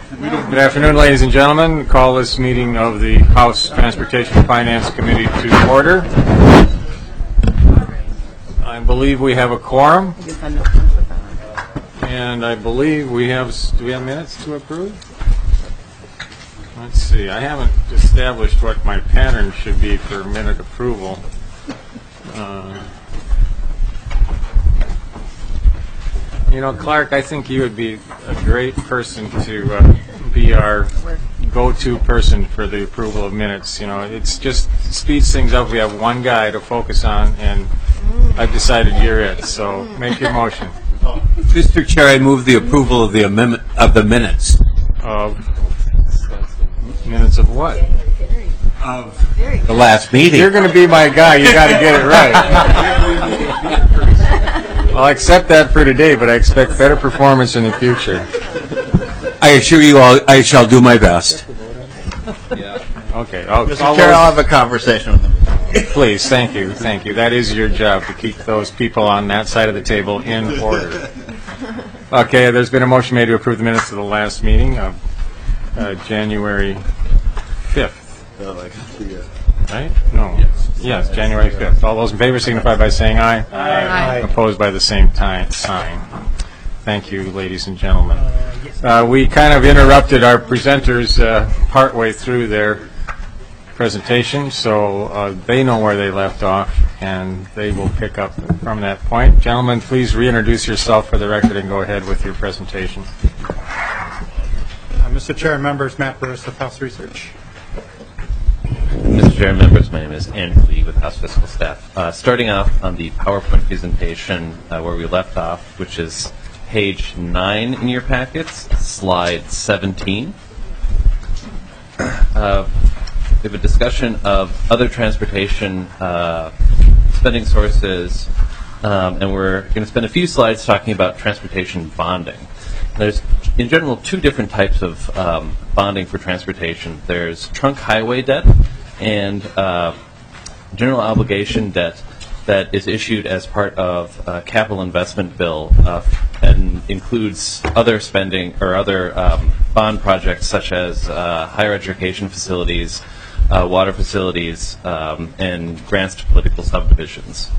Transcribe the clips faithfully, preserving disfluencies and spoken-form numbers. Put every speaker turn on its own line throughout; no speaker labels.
Good afternoon, ladies and gentlemen. Call this meeting of the House Transportation Finance Committee to order. I believe we have a quorum, and I believe we have. Do we have minutes to approve? Let's see. I haven't established what my pattern should be for minute approval. Uh, You know, Clark, I think you would be a great person to uh, be our go-to person for the approval of minutes. You know, it's just speeds things up. We have one guy to focus on, and I've decided you're it. So make your motion.
Mister Chair, I move the approval of the amendment of the minutes.
Of minutes of what?
Of the last meeting.
You're going to be my guy. You got to get it right. I'll accept that for today, but I expect better performance in the future.
I assure you all, I shall do my best.
Yeah. Okay. I'll,
Mister
I'll
Chair, I'll have a conversation with them.
Please, thank you, thank you. That is your job, to keep those people on that side of the table in order. Okay, there's been a motion made to approve the minutes of the last meeting of uh, January fifth. Right? No. Yes. Yes, January fifth. All those in favor signify by saying aye.
Aye. Aye.
Opposed by the same time, sign. Thank you, ladies and gentlemen. Uh, we kind of interrupted our presenters uh, partway through their presentation, so uh, they know where they left off, and they will pick up from that point. Gentlemen, please reintroduce yourself for the record and go ahead with your presentation.
Uh, Mister Chair and members, Matt Burris of House Research.
Mister Chair and members, my name is Andrew Lee with House Fiscal Staff. Uh, starting off on the PowerPoint presentation uh, where we left off, which is page nine in your packets, slide seventeen. Uh, we have a discussion of other transportation uh, spending sources, um, and we're going to spend a few slides talking about transportation bonding. There's, in general, two different types of um, bonding for transportation. There's trunk highway debt and uh, general obligation debt that is issued as part of a capital investment bill uh, and includes other spending or other um, bond projects such as uh, higher education facilities, uh, water facilities, um, and grants to political subdivisions.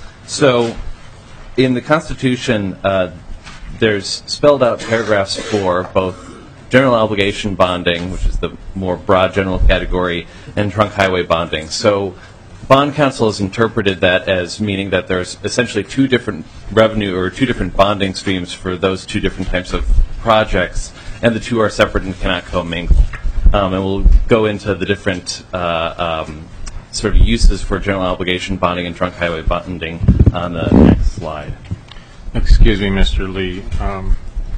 So in the Constitution, uh, there's spelled out paragraphs for both general obligation bonding, which is the more broad general category, and trunk highway bonding. So Bond Council has interpreted that as meaning that there's essentially two different revenue or two different bonding streams for those two different types of projects, and the two are separate and cannot commingle. Um, and we'll go into the different uh, um, sort of uses for general obligation bonding and trunk highway bonding on the next slide.
Excuse me, Mister Lee. Um,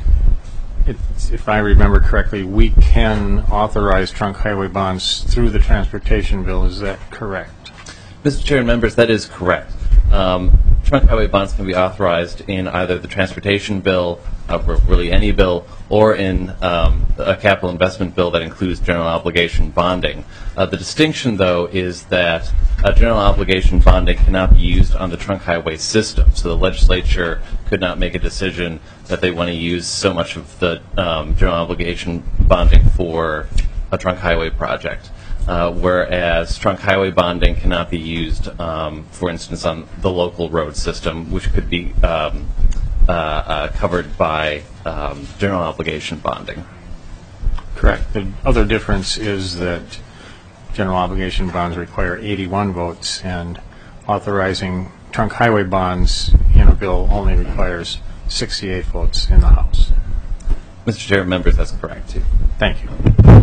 it's, if I remember correctly, we can authorize trunk highway bonds through the transportation bill. Is that correct?
Mister Chair and members, that is correct. Um, trunk highway bonds can be authorized in either the transportation bill, uh, or really any bill, or in um, a capital investment bill that includes general obligation bonding. Uh, the distinction, though, is that uh, general obligation bonding cannot be used on the trunk highway system. So the legislature could not make a decision that they want to use so much of the um, general obligation bonding for a trunk highway project. Uh, whereas trunk highway bonding cannot be used, um, for instance, on the local road system, which could be um, uh, uh, covered by um, general obligation bonding.
Correct. The other difference is that general obligation bonds require eighty-one votes, and authorizing trunk highway bonds in a bill only requires sixty-eight votes in the House.
Mister Chair, members, that's correct, too.
Thank you.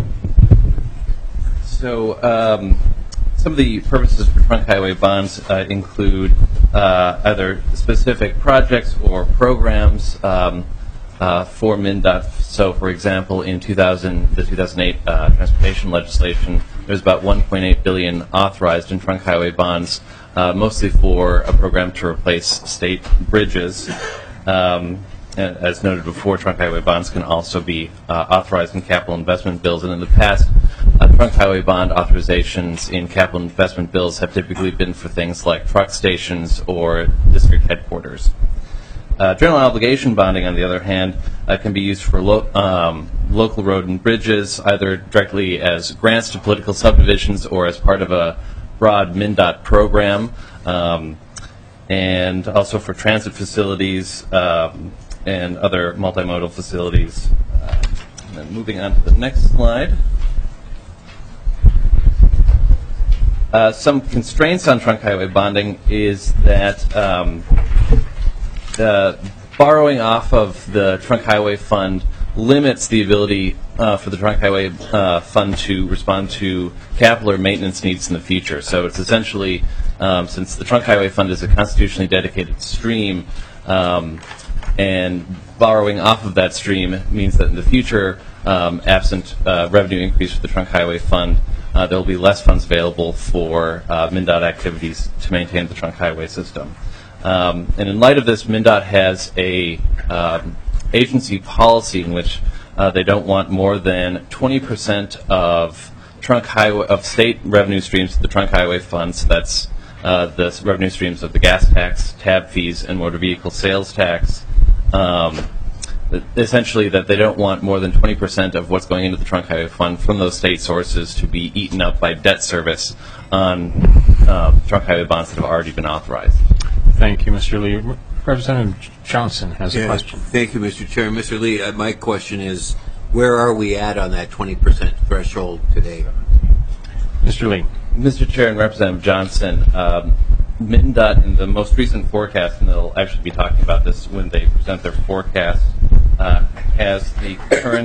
So um, some of the purposes for trunk highway bonds uh, include uh, either specific projects or programs um, uh, for MnDOT. So, for example, in two thousand, the two thousand eight uh, transportation legislation, there's about one point eight billion dollars authorized in trunk highway bonds, uh, mostly for a program to replace state bridges. Um, And as noted before, trunk highway bonds can also be uh, authorized in capital investment bills. And in the past, uh, trunk highway bond authorizations in capital investment bills have typically been for things like truck stations or district headquarters. Uh, general obligation bonding, on the other hand, uh, can be used for lo- um, local road and bridges, either directly as grants to political subdivisions or as part of a broad MnDOT program, um, and also for transit facilities um, and other multimodal facilities. Uh, and then moving on to the next slide. Uh, some constraints on trunk highway bonding is that um, the borrowing off of the trunk highway fund limits the ability uh, for the trunk highway uh, fund to respond to capital or maintenance needs in the future. So it's essentially, um, since the trunk highway fund is a constitutionally dedicated stream, um, and borrowing off of that stream means that in the future, um, absent uh, revenue increase for the trunk highway fund, uh, there will be less funds available for uh, MnDOT activities to maintain the trunk highway system. Um, and in light of this, MnDOT has a um, agency policy in which uh, they don't want more than twenty percent of trunk highway of state revenue streams to the trunk highway fund. So that's uh, the revenue streams of the gas tax, tab fees, and motor vehicle sales tax. Um, essentially, that they don't want more than twenty percent of what's going into the trunk highway fund from those state sources to be eaten up by debt service on uh, trunk highway bonds that have already been authorized.
Thank you, Mister Lee. Representative Johnson has a
Yeah,
question.
Thank you, Mister Chair. Mister Lee, uh, my question is, where are we at on that twenty percent threshold today?
Mister Lee.
Mister Chair and Representative Johnson, um, MnDOT in the most recent forecast, and they'll actually be talking about this when they present their forecast, uh, has the current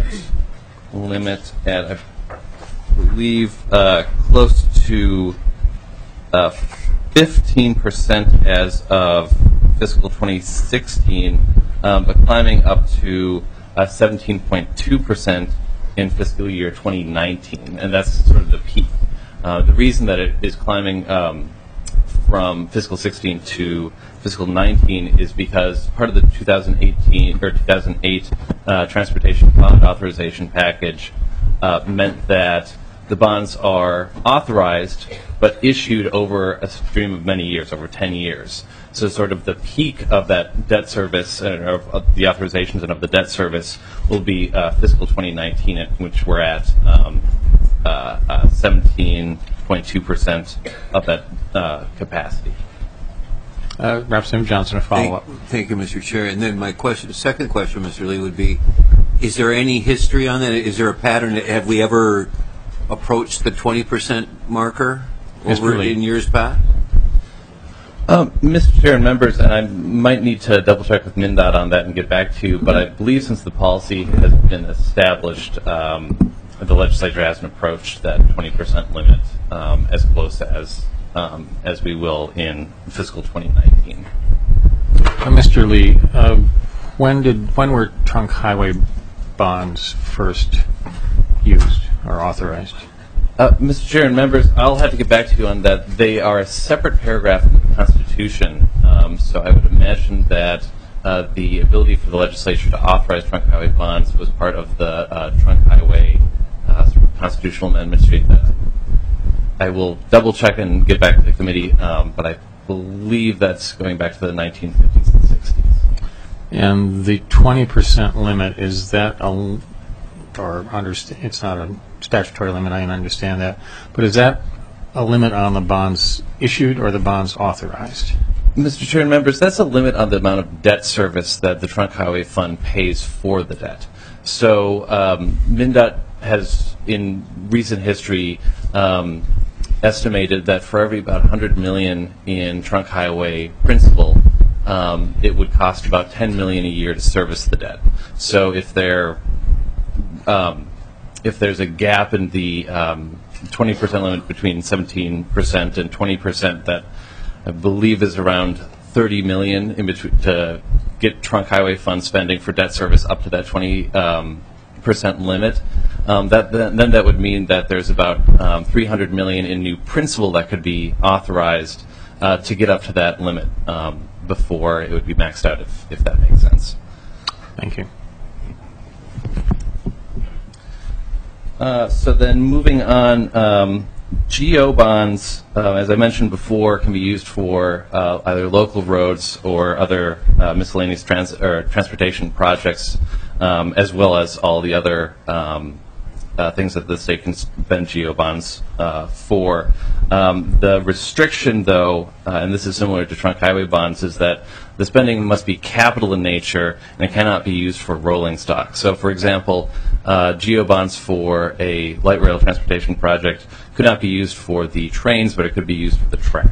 limit at, I believe, uh, close to uh, fifteen percent as of fiscal twenty sixteen, um, but climbing up to uh, seventeen point two percent in fiscal year twenty nineteen, and that's sort of the peak. Uh, the reason that it is climbing um, from fiscal sixteen to fiscal nineteen is because part of the two thousand eighteen or two thousand eight uh, transportation bond authorization package uh, meant that the bonds are authorized but issued over a stream of many years, over ten years. So sort of the peak of that debt service, uh, of the authorizations and of the debt service, will be uh, fiscal twenty nineteen, at which we're at um, uh, uh, seventeen point two percent of that uh, capacity.
Uh, Representative Johnson, a follow-up.
Thank, thank you, Mister Chair. And then my question, second question, Mister Lee, would be, is there any history on that? Is there a pattern? Have we ever approached the twenty percent marker
Mister
over
Lee.
in years past?
Um, Mister Chair and members, and I might need to double check with MnDOT on that and get back to you, but I believe since the policy has been established, um, the legislature hasn't approached that twenty percent limit um, as close as um, as we will in fiscal twenty nineteen.
Uh, Mister Lee, uh, when did when were trunk highway bonds first used or authorized?
Uh, Mister Chair and members, I'll have to get back to you on that. They are a separate paragraph in the Constitution, um, so I would imagine that uh, the ability for the legislature to authorize trunk highway bonds was part of the uh, trunk highway uh, sort of constitutional amendment. Uh, I will double check and get back to the committee, um, but I believe that's going back to the nineteen fifties and sixties.
And the twenty percent limit, is that a, or understand, it's not a statutory limit, I understand that, but is that a limit on the bonds issued or the bonds authorized?
Mister Chair and members, that's a limit on the amount of debt service that the Trunk Highway Fund pays for the debt. So um, MnDOT has, in recent history, um, estimated that for every about one hundred million dollars in trunk highway principal, um, it would cost about ten million dollars a year to service the debt. So if there, um, if there's a gap in the um, twenty percent limit between seventeen percent and twenty percent, that I believe is around thirty million dollars in between to get trunk highway fund spending for debt service up to that twenty percent um, limit. Um, that then, then that would mean that there's about um, three hundred million dollars in new principal that could be authorized uh, to get up to that limit um, before it would be maxed out, if, if that makes sense.
Thank you.
Uh, so then moving on, um, G O bonds, uh, as I mentioned before, can be used for uh, either local roads or other uh, miscellaneous trans or transportation projects um, as well as all the other um, uh, things that the state can spend GEO bonds uh, for. Um, the restriction, though, uh, and this is similar to trunk highway bonds, is that the spending must be capital in nature and it cannot be used for rolling stock. So, for example, uh, GEO bonds for a light rail transportation project could not be used for the trains, but it could be used for the track.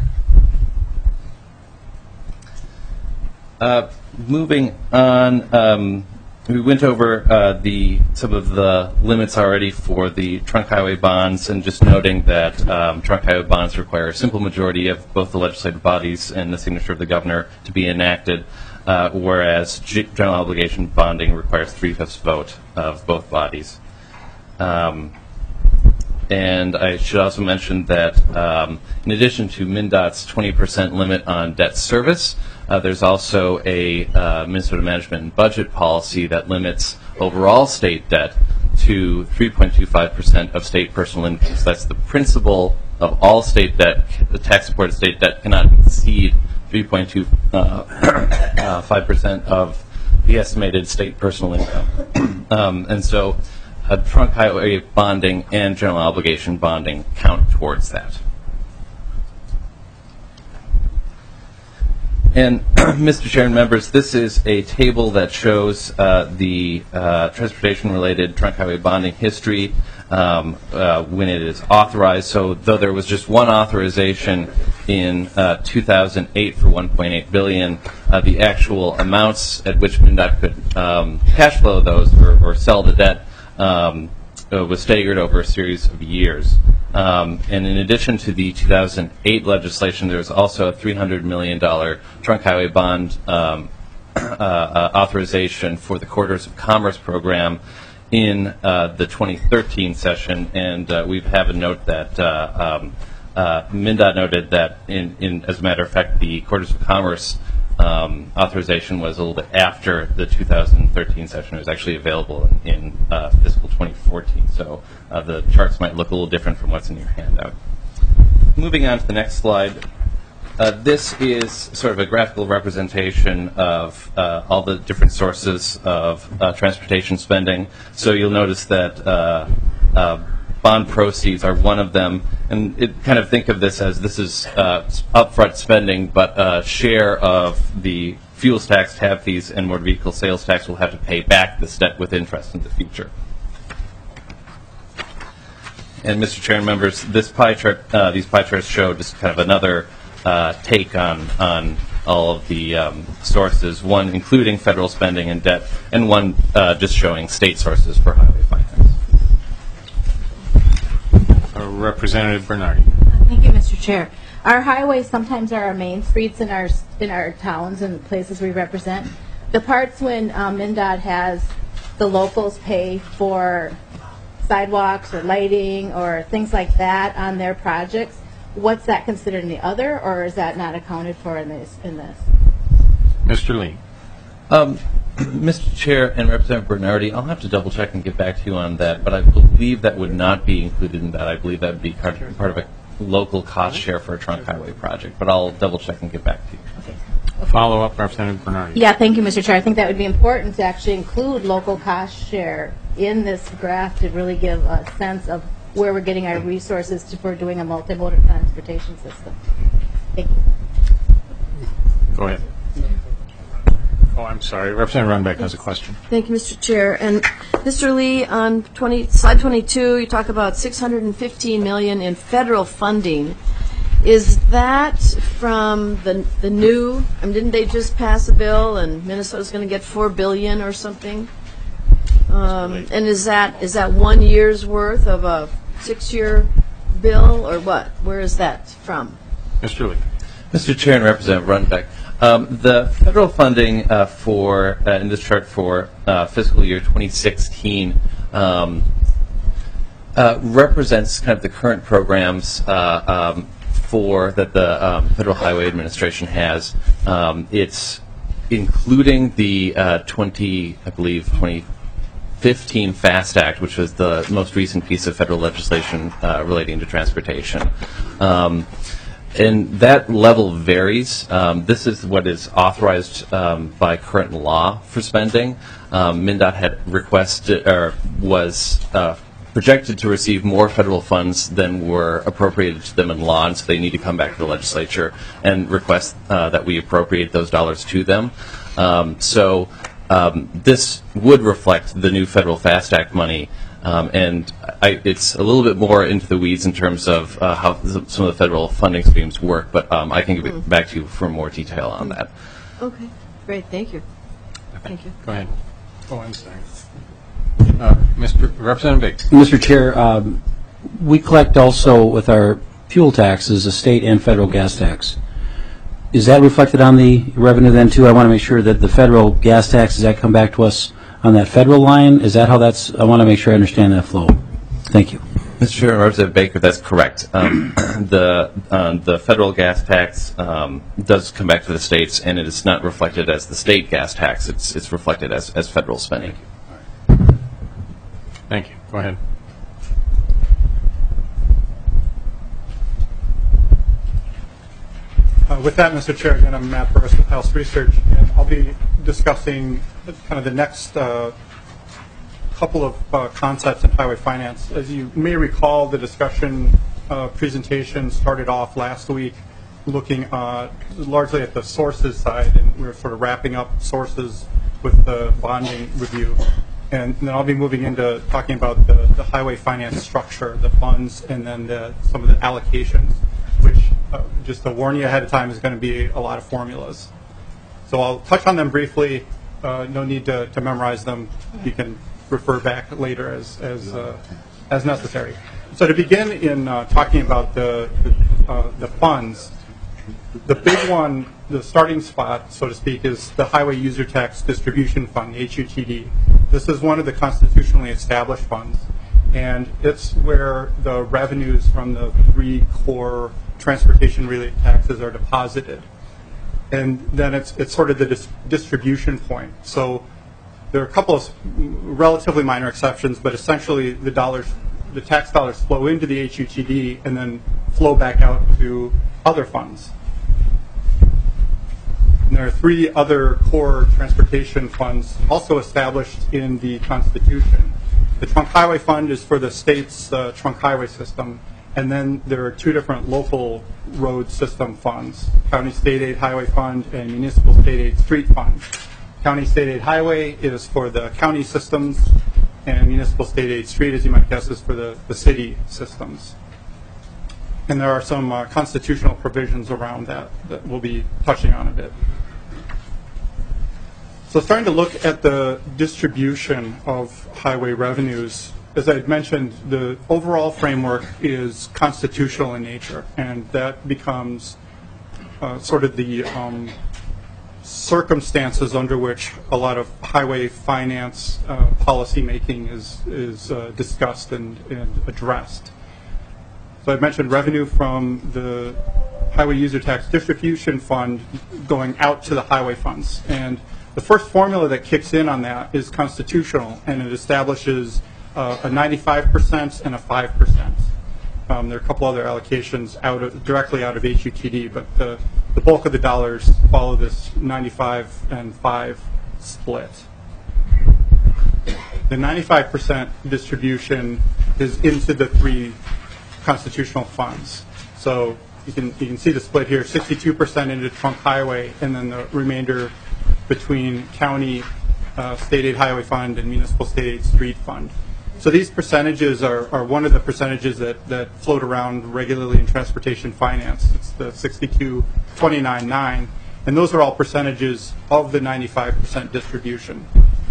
Uh, moving on, um, we went over uh, the some of the limits already for the trunk highway bonds, and just noting that um, trunk highway bonds require a simple majority of both the legislative bodies and the signature of the governor to be enacted, uh, whereas G general obligation bonding requires three-fifths vote of both bodies. Um, And I should also mention that um, in addition to MnDOT's twenty percent limit on debt service, uh, there's also a uh, Minnesota Management and Budget policy that limits overall state debt to three point two five percent of state personal income. So that's the principal of all state debt. The tax-supported state debt cannot exceed three point two five percent of the estimated state personal income. um, and so Uh, trunk highway bonding and general obligation bonding count towards that. And Mister Chair and members, this is a table that shows uh, the uh, transportation-related trunk highway bonding history um, uh, when it is authorized. So though there was just one authorization in uh, two thousand eight for one point eight billion dollars, uh, the actual amounts at which MnDOT could um, cash flow those or, or sell the debt Um, uh, was staggered over a series of years. Um, and in addition to the two thousand eight legislation, there was also a three hundred million dollars trunk highway bond um, uh, uh, authorization for the Corridors of Commerce program in uh, the twenty thirteen session. And uh, we have a note that uh, um, uh, MnDOT noted that, in, in, as a matter of fact, the Corridors of Commerce Um, authorization was a little bit after the two thousand thirteen session. It was actually available in, in uh, fiscal twenty fourteen, so uh, the charts might look a little different from what's in your handout. Moving on to the next slide, uh, this is sort of a graphical representation of uh, all the different sources of uh, transportation spending. So you'll notice that uh, uh, bond proceeds are one of them, and it kind of think of this as this is uh, upfront spending, but a share of the fuels tax, tab fees, and motor vehicle sales tax will have to pay back this debt with interest in the future. And Mister Chair and members, this pie chart, uh, these pie charts show just kind of another uh, take on on all of the um, sources. One including federal spending and debt, and one uh, just showing state sources for highway finance.
Uh, Representative Bernardi.
Thank you, Mister Chair. Our highways sometimes are our main streets in our in our towns and places we represent. The parts when um, MnDOT has the locals pay for sidewalks or lighting or things like that on their projects, what's that considered in the other, or is that not accounted for in this? In this?
Mister Lee.
Um, Mister Chair and Representative Bernardi, I'll have to double check and get back to you on that, but I believe that would not be included in that. I believe that would be part of, part of a local cost share for a trunk highway project, but I'll double check and get back to you.
Okay.
Follow up, Representative Bernardi.
Yeah, thank you, Mister Chair. I think that would be important to actually include local cost share in this graph to really give a sense of where we're getting our resources to, for doing a multimodal transportation system. Thank you.
Go ahead. Oh, I'm sorry. Representative Runbeck has a question.
Thank you, Mister Chair. And Mister Lee, on twenty, slide twenty-two, you talk about six hundred fifteen million dollars in federal funding. Is that from the the new? I mean, didn't they just pass a bill, and Minnesota's going to get four billion dollars or something? Um, and is that is that one year's worth of a six-year bill, or what? Where is that from?
Mister Lee.
Mister Chair and Representative Runbeck, um, the federal funding uh, for uh, in this chart for uh, fiscal year twenty sixteen um, uh, represents kind of the current programs uh, um, for that the um, Federal Highway Administration has. Um, it's including the uh, twenty, I believe, twenty fifteen FAST Act, which was the most recent piece of federal legislation uh, relating to transportation. Um, and that level varies. Um, this is what is authorized um, by current law for spending. Um, MnDOT had requested or was uh, projected to receive more federal funds than were appropriated to them in law, and so they need to come back to the legislature and request uh, that we appropriate those dollars to them. Um, so um, this would reflect the new federal FAST Act money. Um, and I, it's a little bit more into the weeds in terms of uh, how th- some of the federal funding streams work, but um, I can give it back to you for more detail on that.
Okay, great, thank you. Thank you.
Go ahead. Oh, I'm sorry. Uh, Mister Representative Baker.
Mister Chair, um, we collect also with our fuel taxes a state and federal gas tax. Is that reflected on the revenue then too? I want to make sure that the federal gas taxes that come back to us on that federal line, is that how that's, I want to make sure I understand that flow. Thank you.
Mister Chair, Representative Baker, that's correct. Um, the uh, the federal gas tax um, does come back to the states, and it is not reflected as the state gas tax. It's it's reflected as, as federal spending.
Thank you. Go ahead.
Uh, with that, Mister Chair, again, I'm Matt Burris with House Research, and I'll be discussing kind of the next uh, couple of uh, concepts in highway finance. As you may recall, the discussion uh, presentation started off last week looking uh, largely at the sources side, and we were sort of wrapping up sources with the bonding review. And then I'll be moving into talking about the, the highway finance structure, the funds, and then the, some of the allocations, which, uh, just to warn you ahead of time, is going to be a lot of formulas. So I'll touch on them briefly. Uh, no need to, to memorize them. You can refer back later as as, uh, as necessary. So to begin in uh, talking about the the, uh, the funds, the big one, the starting spot, so to speak, is the Highway User Tax Distribution Fund, the H U T D. This is one of the constitutionally established funds, and it's where the revenues from the three core transportation-related taxes are deposited. And then it's it's sort of the dis- distribution point. So there are a couple of relatively minor exceptions, but essentially the dollars, the tax dollars flow into the H U T D and then flow back out to other funds. And there are three other core transportation funds also established in the Constitution. The Trunk Highway Fund is for the state's uh, trunk highway system, and then there are two different local road system funds, County State Aid Highway Fund and Municipal State Aid Street Fund. County State Aid Highway is for the county systems, and Municipal State Aid Street, as you might guess, is for the, the city systems. And there are some uh, constitutional provisions around that that we'll be touching on a bit. So starting to look at the distribution of highway revenues, as I had mentioned, the overall framework is constitutional in nature, and that becomes uh, sort of the um, circumstances under which a lot of highway finance uh, policy making is, is uh, discussed and, and addressed. So I mentioned revenue from the Highway User Tax Distribution Fund going out to the highway funds. And the first formula that kicks in on that is constitutional, and it establishes uh, a ninety-five percent and a five percent. Um, there are a couple other allocations out of, directly out of H U T D, but the, the bulk of the dollars follow this ninety-five and five split. The ninety-five percent distribution is into the three constitutional funds. So you can you can see the split here: sixty-two percent into Trunk Highway, and then the remainder between County uh, State Aid Highway Fund and Municipal State Aid Street Fund. So these percentages are, are one of the percentages that, that float around regularly in transportation finance. It's the sixty-two, twenty-nine, nine, and those are all percentages of the ninety-five percent distribution.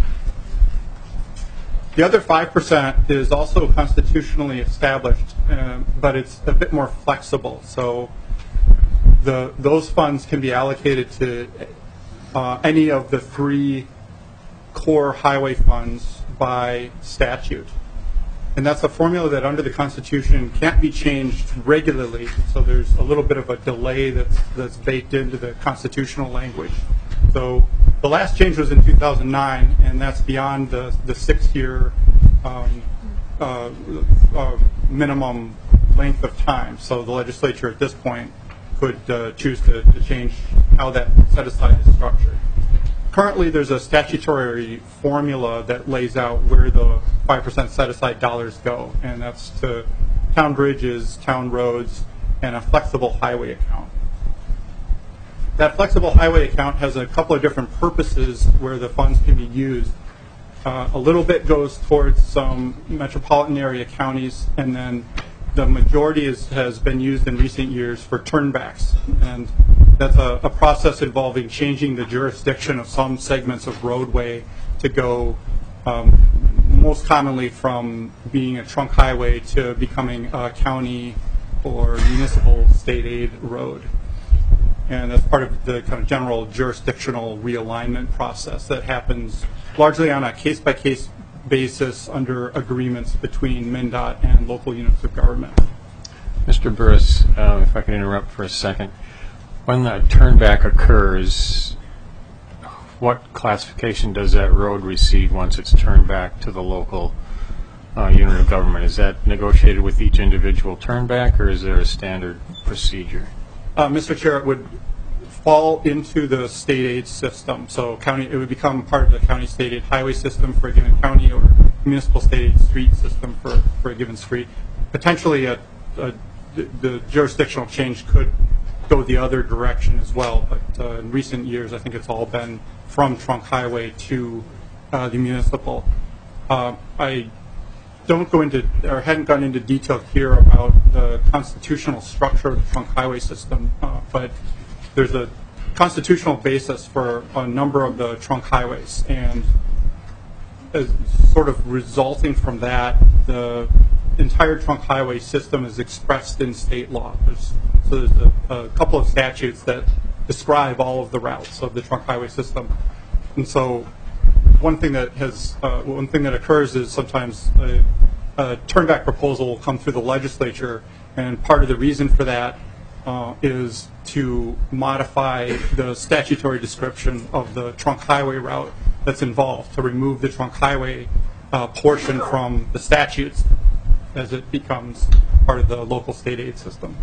The other five percent is also constitutionally established, uh, but it's a bit more flexible. So the those funds can be allocated to uh, any of the three core highway funds by statute. And that's a formula that under the Constitution can't be changed regularly, so there's a little bit of a delay that's, that's baked into the constitutional language. So the last change was in two thousand nine, and that's beyond the, the six-year um, uh, uh, minimum length of time. So the legislature at this point could uh, choose to, to change how that set-aside is structured. Currently, there's a statutory formula that lays out where the five percent set-aside dollars go, and that's to town bridges, town roads, and a flexible highway account. That flexible highway account has a couple of different purposes where the funds can be used. Uh, a little bit goes towards some metropolitan area counties, and then the majority is, has been used in recent years for turnbacks. And that's a, a process involving changing the jurisdiction of some segments of roadway to go um, most commonly from being a trunk highway to becoming a county or municipal state aid road. And that's part of the kind of general jurisdictional realignment process that happens largely on a case-by-case basis under agreements between MnDOT and local units of government.
Mister Burris, uh, if I can interrupt for a second. When the turnback occurs, what classification does that road receive once it's turned back to the local uh, unit of government? Is that negotiated with each individual turnback, or is there a standard procedure?
Uh, Mister Chair, it would fall into the state aid system. So county, it would become part of the county state aid highway system for a given county, or municipal state aid street system for, for a given street. Potentially, a, a, the, the jurisdictional change could go the other direction as well. But uh, in recent years, I think it's all been from trunk highway to uh, the municipal. Uh, I don't go into, or hadn't gone into detail here about the constitutional structure of the trunk highway system, uh, but there's a constitutional basis for a number of the trunk highways, and as sort of resulting from that, the entire trunk highway system is expressed in state law. There's, so there's a, a couple of statutes that describe all of the routes of the trunk highway system, and so one thing that has uh, one thing that occurs is sometimes a, a turnback proposal will come through the legislature, and part of the reason for that uh, is to modify the statutory description of the trunk highway route that's involved, to remove the trunk highway uh, portion from the statutes as it becomes part of the local state aid system.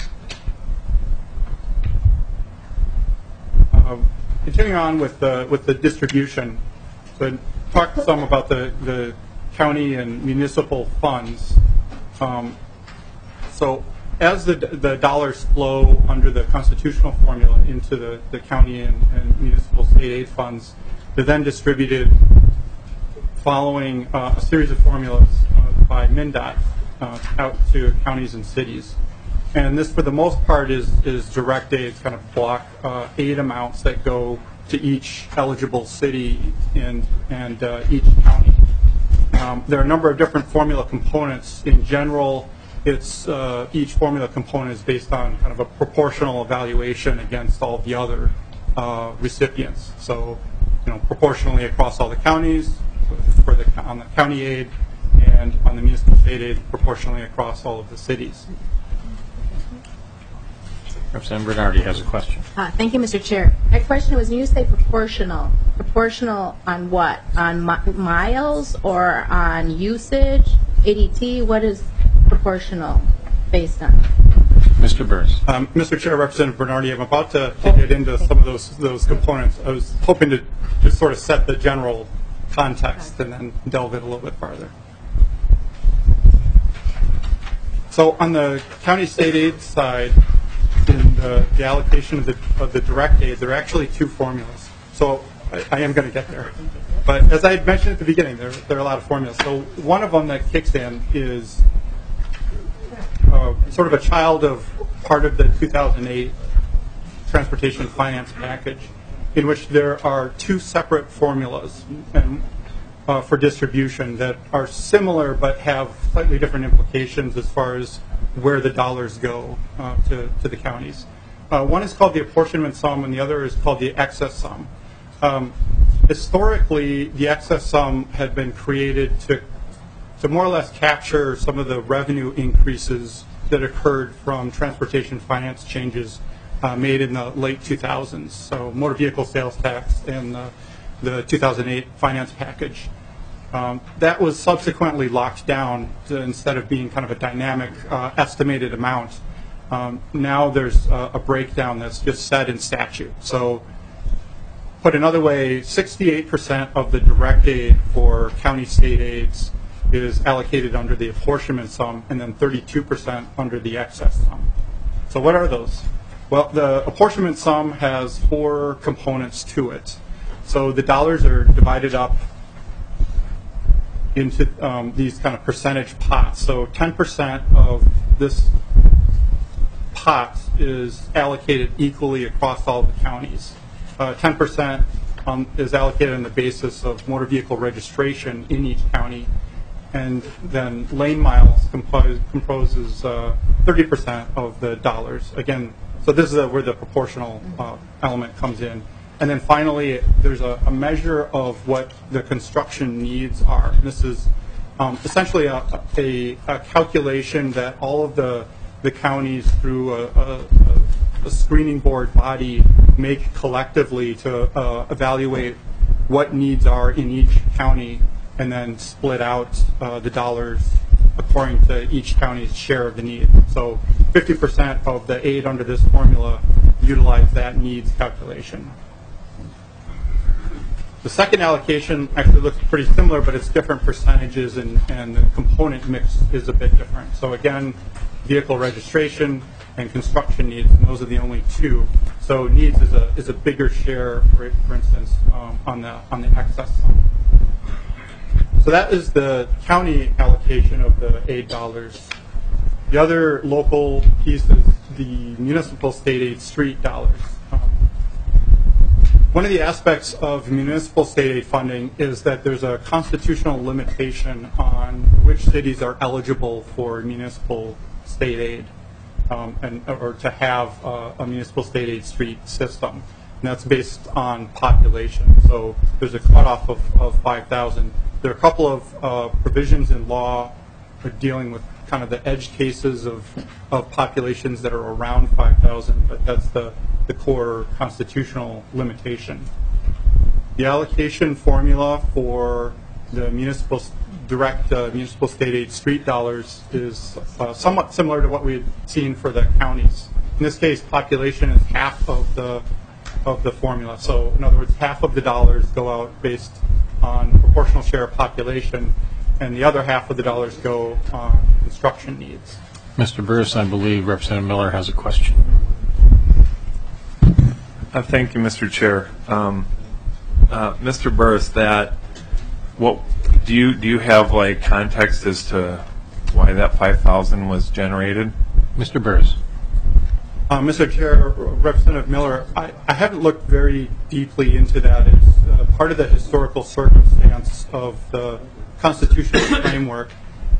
Uh, continuing on with the with the distribution. So talked some about the, the county and municipal funds. Um, so as the, the dollars flow under the constitutional formula into the, the county and, and municipal state aid funds, they're then distributed following uh, a series of formulas uh, by MnDOT uh, out to counties and cities. And this, for the most part, is, is direct aid, kind of block uh, aid amounts that go to each eligible city and, and uh, each county. Um, there are a number of different formula components. In general, it's uh, each formula component is based on kind of a proportional evaluation against all the other uh, recipients. So, you know, proportionally across all the counties for the on the county aid, and on the municipal state aid proportionally across all of the cities.
Representative Bernardi has a question.
Uh, thank you, Mister Chair. My question was, when you say proportional, proportional on what? On mi miles or on usage? A D T? What is proportional based on?
Mister Burris.
Um, Mister Chair, Representative Bernardi, I'm about to, to get into some of those those components. I was hoping to just sort of set the general context and then delve in a little bit farther. So on the county state aid side, in the, the allocation of the, of the direct aid, there are actually two formulas. So I, I am going to get there. But as I had mentioned at the beginning, there, there are a lot of formulas. So one of them that kicks in is uh, sort of a child of part of the two thousand eight Transportation Finance Package, in which there are two separate formulas and, uh, for distribution that are similar but have slightly different implications as far as where the dollars go uh, to, to the counties. Uh, one is called the apportionment sum, and the other is called the excess sum. Um, historically, the excess sum had been created to, to more or less capture some of the revenue increases that occurred from transportation finance changes uh, made in the late two thousands, so motor vehicle sales tax and the, the two thousand eight finance package. Um, that was subsequently locked down to, instead of being kind of a dynamic uh, estimated amount. Um, now there's a, a breakdown that's just set in statute. So put another way, sixty-eight percent of the direct aid for county state aids is allocated under the apportionment sum, and then thirty-two percent under the excess sum. So what are those? Well, the apportionment sum has four components to it. So the dollars are divided up into um, these kind of percentage pots. So ten percent of this pot is allocated equally across all the counties. Uh, ten percent um, is allocated on the basis of motor vehicle registration in each county, and then lane miles compose, composes uh, thirty percent of the dollars. Again, so this is a, where the proportional uh, element comes in. And then finally, there's a, a measure of what the construction needs are. And this is um, essentially a, a, a calculation that all of the, the counties through a, a, a screening board body make collectively to uh, evaluate what needs are in each county and then split out uh, the dollars according to each county's share of the need. So fifty percent of the aid under this formula utilize that needs calculation. The second allocation actually looks pretty similar, but it's different percentages, and, and the component mix is a bit different. So again, vehicle registration and construction needs, and those are the only two. So needs is a is a bigger share, for, for instance, um, on the on the excess sum. So that is the county allocation of the aid dollars. The other local piece is the municipal state aid street dollars. Um, One of the aspects of municipal state aid funding is that there's a constitutional limitation on which cities are eligible for municipal state aid, um, and or to have uh, a municipal state aid street system. And that's based on population. So there's a cutoff of, of five thousand. There are a couple of uh, provisions in law dealing with kind of the edge cases of, of populations that are around five thousand, but that's the the core constitutional limitation. The allocation formula for the municipal direct uh, municipal state aid street dollars is uh, somewhat similar to what we had seen for the counties. In this case, population is half of the of the formula. So in other words, half of the dollars go out based on proportional share of population, and the other half of the dollars go on construction needs.
Mister Burris, I believe Representative Miller has a question.
Uh, thank you, Mister Chair. Um, uh, Mister Burris, that what do you do? You have like context as to why that five thousand was generated?
Mister Burris.
Uh, Mister Chair, Representative Miller, I, I haven't looked very deeply into that. It's uh, part of the historical circumstance of the constitutional framework.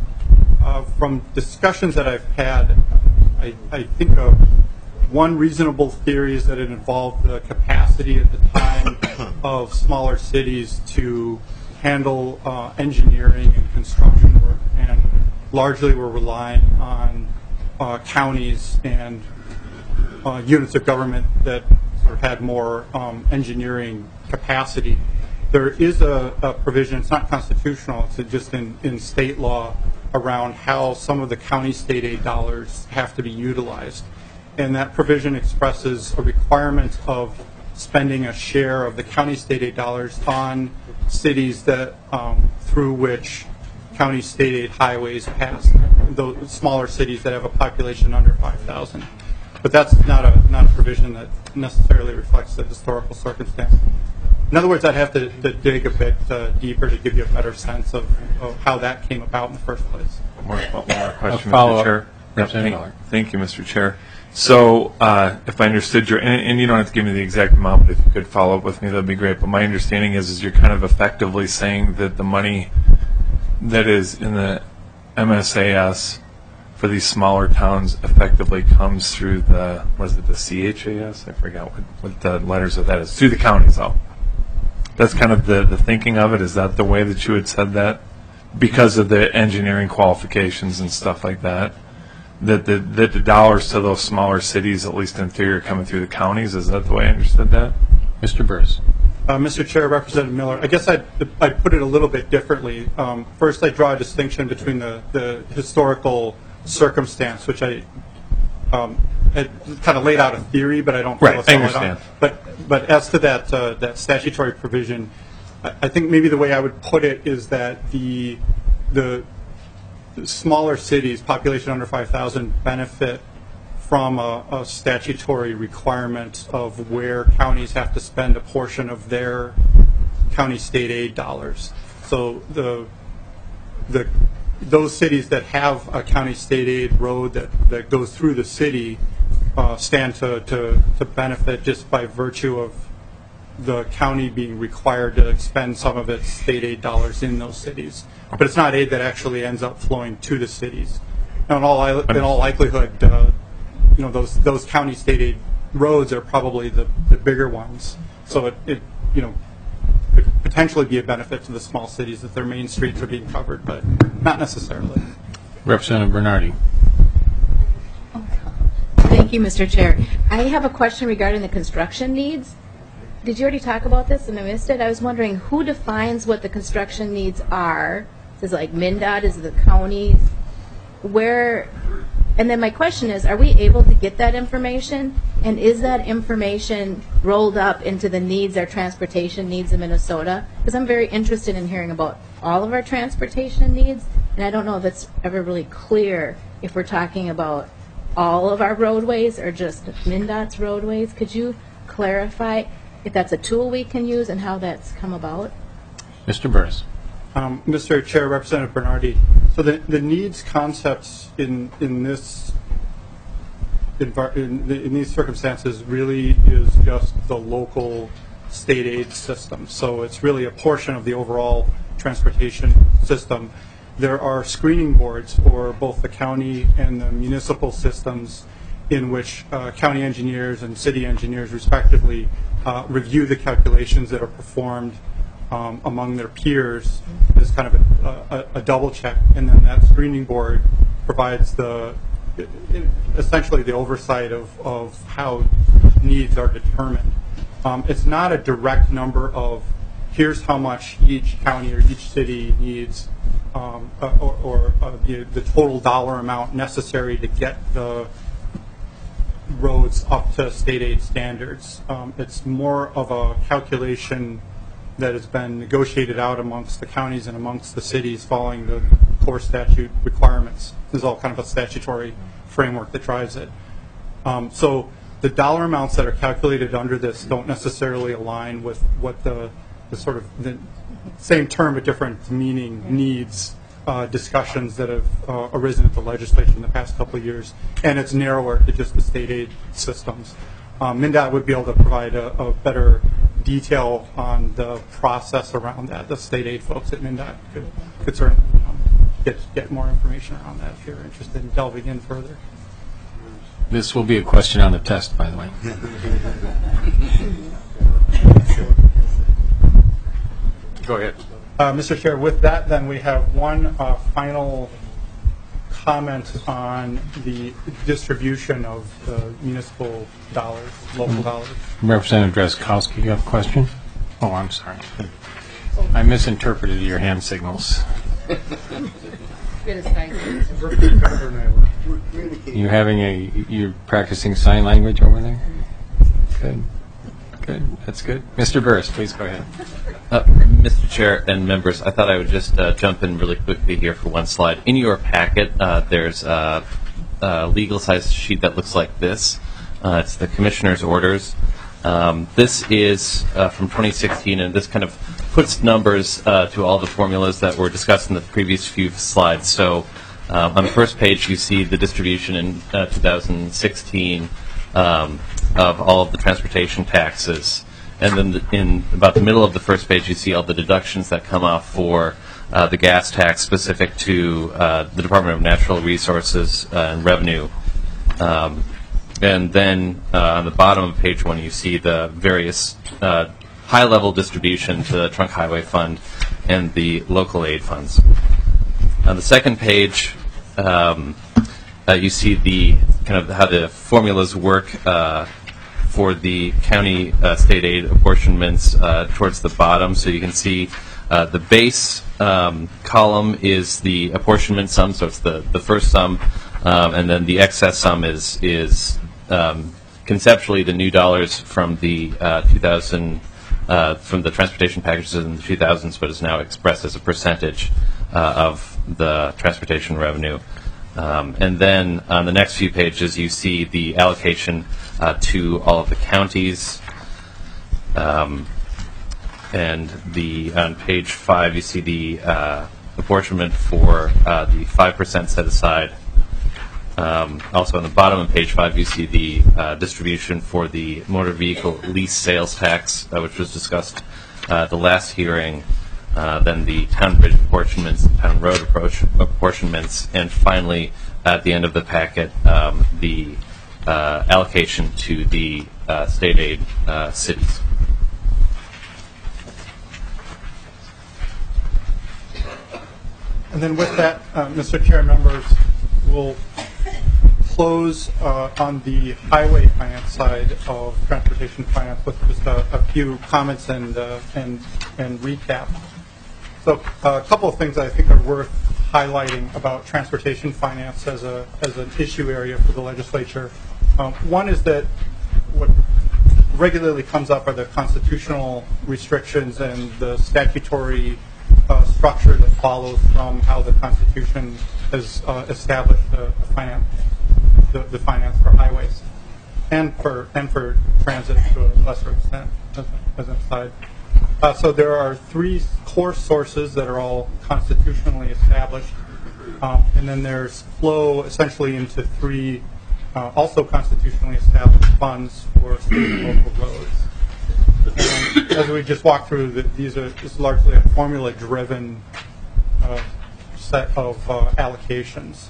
Uh, from discussions that I've had, I, I think of one reasonable theory is that it involved the capacity at the time of smaller cities to handle uh, engineering and construction work, and largely were relying on uh, counties and uh, units of government that sort of had more um, engineering capacity. There is a, a provision, it's not constitutional, it's just in, in state law, around how some of the county state aid dollars have to be utilized. And that provision expresses a requirement of spending a share of the county state aid dollars on cities that um, through which county state aid highways pass, those smaller cities that have a population under five thousand. But that's not a not a provision that necessarily reflects the historical circumstance. In other words, I'd have to, to dig a bit uh, deeper to give you a better sense of, of how that came about in the first place.
One more, one more question,
follow-up.
Mister Chair. Yep,
Representative
thank,
Miller.
thank you, Mister Chair. So, uh, if I understood your, and, and you don't have to give me the exact amount, but if you could follow up with me, that'd be great. But my understanding is, is you're kind of effectively saying that the money that is in the M S A S for these smaller towns effectively comes through the, what is it, the C H A S? I forgot what, what the letters of that is. Through the counties, though. That's kind of the, the thinking of it. Is that the way that you had said that? Because of the engineering qualifications and stuff like that? That the, that the dollars to those smaller cities, at least in theory, are coming through the counties? Is that the way I understood that?
Mister Burris.
Uh, Mister Chair, Representative Miller, I guess I'd, I'd put it a little bit differently. Um, first, I draw a distinction between the, the historical circumstance, which I um, it kind of laid out a theory, but I don't feel
Right,
it's
I
solid
understand.
on- But, but as to that, uh, that statutory provision, I I think maybe the way I would put it is that the, the the smaller cities, population under five thousand, benefit from a, a statutory requirement of where counties have to spend a portion of their county state aid dollars. So the, the, those cities that have a county state aid road that, that goes through the city uh, stand to, to, to benefit just by virtue of the county being required to expend some of its state aid dollars in those cities. But it's not aid that actually ends up flowing to the cities. Now, in all, in all likelihood, uh, you know, those, those county state aid roads are probably the, the bigger ones. So it, it, you know, could potentially be a benefit to the small cities if their main streets are being covered, but not necessarily.
Representative Bernardi.
Thank you, Mister Chair. I have a question regarding the construction needs. Did you already talk about this and I missed it? I was wondering who defines what the construction needs are. Is it like MnDOT? Is it the counties? Where? And then my question is, are we able to get that information? And is that information rolled up into the needs, our transportation needs in Minnesota? Because I'm very interested in hearing about all of our transportation needs, and I don't know if it's ever really clear if we're talking about all of our roadways or just MnDOT's roadways. Could you clarify if that's a tool we can use and how that's come about?
Mister Burris.
Um, Mister Chair, Representative Bernardi, so the, the needs concepts in, in this envir- in, the, in these circumstances really is just the local state aid system. So it's really a portion of the overall transportation system. There are screening boards for both the county and the municipal systems in which uh, county engineers and city engineers respectively uh, review the calculations that are performed um, among their peers as kind of a, a, a double check, and then that screening board provides the essentially the oversight of, of how needs are determined. Um, it's not a direct number of here's how much each county or each city needs um, uh, or, or uh, the, the total dollar amount necessary to get the roads up to state aid standards. Um, it's more of a calculation that has been negotiated out amongst the counties and amongst the cities following the core statute requirements. There's all kind of a statutory framework that drives it. Um, so the dollar amounts that are calculated under this don't necessarily align with what the, the sort of the same term but different meaning needs uh, discussions that have uh, arisen at the legislature in the past couple of years, and it's narrower to just the state aid systems. Um, MnDOT would be able to provide a, a better detail on the process around that. The state aid folks at MnDOT could, could certainly um, get, get more information around that if you're interested in delving in further.
This will be a question on the test, by the way. Go ahead.
Uh, Mister Chair, with that, then we have one uh, final comment on the distribution of the municipal dollars, local dollars.
Representative Drazkowski, you have a question? Oh, I'm sorry. I misinterpreted your hand signals. You having a, you're practicing sign language over there? Good. Good. That's good. Mister Burris, please go ahead.
Uh, Mister Chair and members, I thought I would just uh, jump in really quickly here for one slide. In your packet, uh, there's a, a legal-sized sheet that looks like this. Uh, it's the Commissioner's Orders. Um, this is uh, from twenty sixteen, and this kind of puts numbers uh, to all the formulas that were discussed in the previous few slides. So uh, on the first page, you see the distribution in uh, two thousand sixteen um, of all of the transportation taxes. And then the, in about the middle of the first page, you see all the deductions that come off for uh, the gas tax specific to uh, the Department of Natural Resources uh, and Revenue. Um, and then uh, on the bottom of page one, you see the various uh, high-level distribution to the Trunk Highway Fund and the local aid funds. On the second page, um, uh, you see the kind of how the formulas work uh, for the county uh, state aid apportionments uh, towards the bottom. So you can see uh, the base um, column is the apportionment sum, so it's the, the first sum Um, and then the excess sum is is um, conceptually the new dollars from the uh, two thousand uh, from the transportation packages in the two thousands, but is now expressed as a percentage uh, of the transportation revenue. Um, and then on the next few pages, you see the allocation uh, to all of the counties. Um, and the on page five, you see the uh, apportionment for uh, the five percent set aside. Um, also on the bottom of page five, you see the uh, distribution for the motor vehicle lease sales tax, uh, which was discussed uh, at the last hearing. Uh, then the town bridge apportionments, town road approach apportionments, and finally, at the end of the packet, um, the uh, allocation to the uh, state aid uh, cities.
And then with that, uh, Mister Chair, members, we'll close uh, on the highway finance side of transportation finance with just a, a few comments and uh, and and recap. So uh, a couple of things I think are worth highlighting about transportation finance as a as an issue area for the legislature. Um, one is that what regularly comes up are the constitutional restrictions and the statutory uh, structure that follows from how the Constitution has uh, established the, the finance the, the finance for highways and for and for transit to a lesser extent as, as an aside. Uh, so there are three core sources that are all constitutionally established, um, and then there's flow essentially into three uh, also constitutionally established funds for state and local roads. And as we just walked through, the, these are this is largely a formula-driven uh, set of uh, allocations.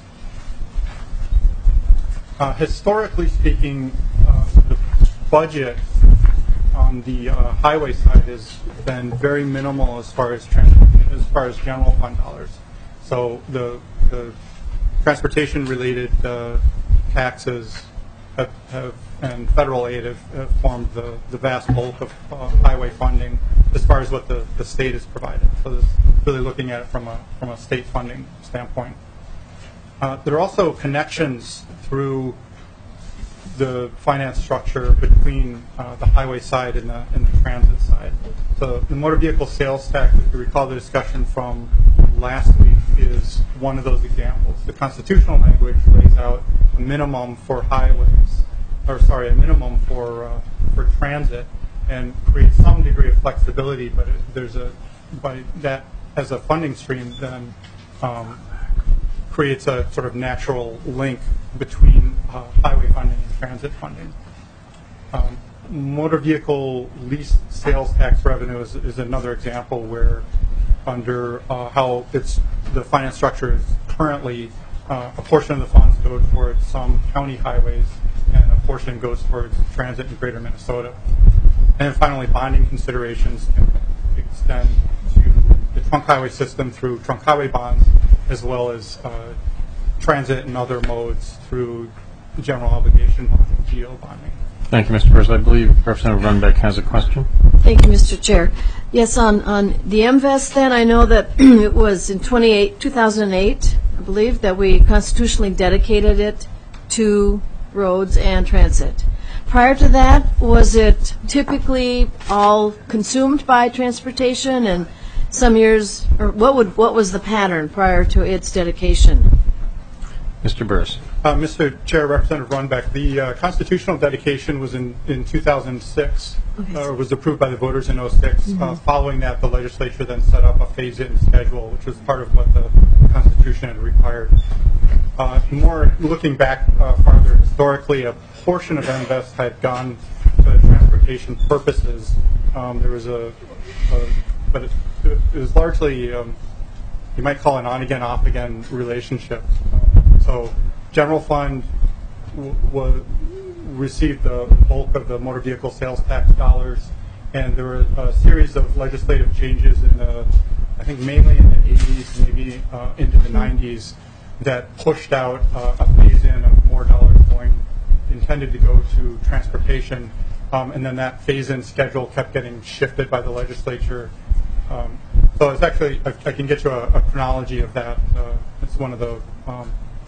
Uh, historically speaking, uh, the budget on the uh, highway side has been very minimal as far as trans as far as general fund dollars. So the, the transportation-related uh, taxes have, have and federal aid have, have formed the, the vast bulk of uh, highway funding as far as what the, the state has provided. So this is really looking at it from a from a state funding standpoint. Uh, there are also connections through the finance structure between uh, the highway side and the, and the transit side. So the motor vehicle sales tax, if you recall the discussion from last week, is one of those examples. The constitutional language lays out a minimum for highways, or sorry, a minimum for uh, for transit, and creates some degree of flexibility. But it, there's a by that as a funding stream, then um, creates a sort of natural link between uh, highway funding and transit funding. Um, motor vehicle lease sales tax revenue is, is another example where under uh, how it's the finance structure is currently, uh, a portion of the funds go towards some county highways and a portion goes towards transit in greater Minnesota. And then finally, bonding considerations can extend to the trunk highway system through trunk highway bonds, as well as uh, transit and other modes through general obligation bonding, G O bonding.
Thank you, Mister Burrs. I believe Representative Runbeck has a question.
Thank you, Mister Chair. Yes, on, on the M V E S then, I know that it was in two thousand eight, I believe, that we constitutionally dedicated it to roads and transit. Prior to that, was it typically all consumed by transportation, and some years, or what would what was the pattern prior to its dedication?
Mister Burrs.
Uh, Mister Chair, Representative Runbeck, the uh, constitutional dedication was in, in two thousand six,
Okay.
uh, was approved by the voters in oh six.
Mm-hmm.
Uh, following that, the legislature then set up a phase-in schedule, which was part of what the Constitution had required. Uh, more looking back uh, farther historically, a portion of M V E S had gone to transportation purposes. Um, there was a, a but it, it was largely, um, you might call it an on-again, off-again relationship. Um, so general fund w- w- received the bulk of the motor vehicle sales tax dollars, and there were a series of legislative changes in the, I think mainly in the eighties, maybe uh, into the nineties, that pushed out uh, a phase-in of more dollars going, intended to go to transportation, um, and then that phase-in schedule kept getting shifted by the legislature. Um, so it's actually, I, I can get you a, a chronology of that. Uh, it's one of the um,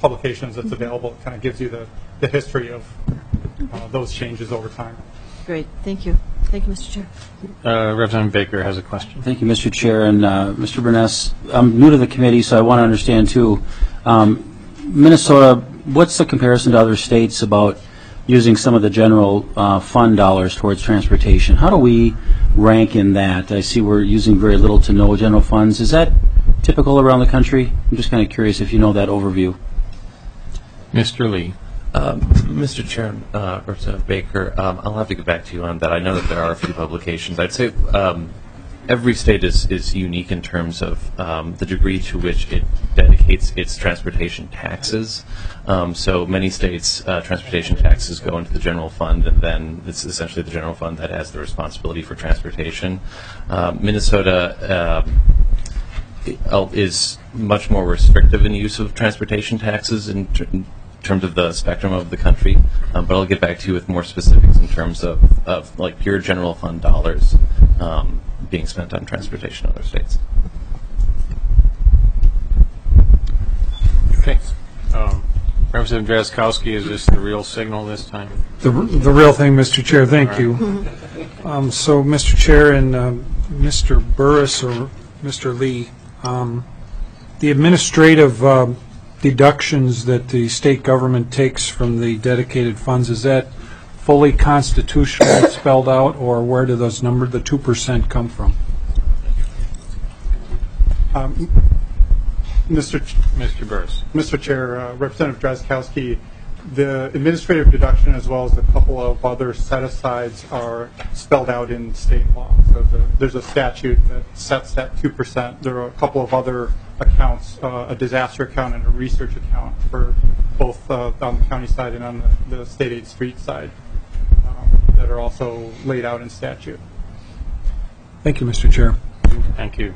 publications that's available. It kind of gives you the, the history of uh, those changes over time.
Great, thank you. Thank you, Mister Chair.
Uh, Representative Baker has a question.
Thank you, Mister Chair. And uh, Mister Burness, I'm new to the committee, so I want to understand, too. Um, Minnesota, what's the comparison to other states about using some of the general uh, fund dollars towards transportation? How do we rank in that? I see we're using very little to no general funds. Is that typical around the country? I'm just kind of curious if you know that overview.
Mister Lee.
Um, Mister Chair, uh, Representative Baker, um, I'll have to get back to you on that. I know that there are a few publications. I'd say um, every state is, is unique in terms of um, the degree to which it dedicates its transportation taxes. Um, so many states, uh, transportation taxes go into the general fund, and then it's essentially the general fund that has the responsibility for transportation. Um, Minnesota um, is much more restrictive in the use of transportation taxes in, in terms of the spectrum of the country, um, but I'll get back to you with more specifics in terms of, of like pure general fund dollars um, being spent on transportation in other states.
Okay. Um, Representative Drazkowski, is this the real signal this time?
The, the real thing, Mister Chair, thank you. Um, so, Mister Chair and um, Mister Burris or Mister Lee, um, the administrative um, deductions that the state government takes from the dedicated funds, is that fully constitutional spelled out, or where do those numbers, the two percent, come from?
Um, Mister Ch-
Mister Burris.
Mister Chair, uh, Representative Drazkowski, the administrative deduction as well as a couple of other set-asides are spelled out in state law. So the, there's a statute that sets that two percent. There are a couple of other accounts, uh, a disaster account and a research account for both uh, on the county side and on the, the state aid street side um, that are also laid out in statute.
Thank you, Mister Chair.
Thank you.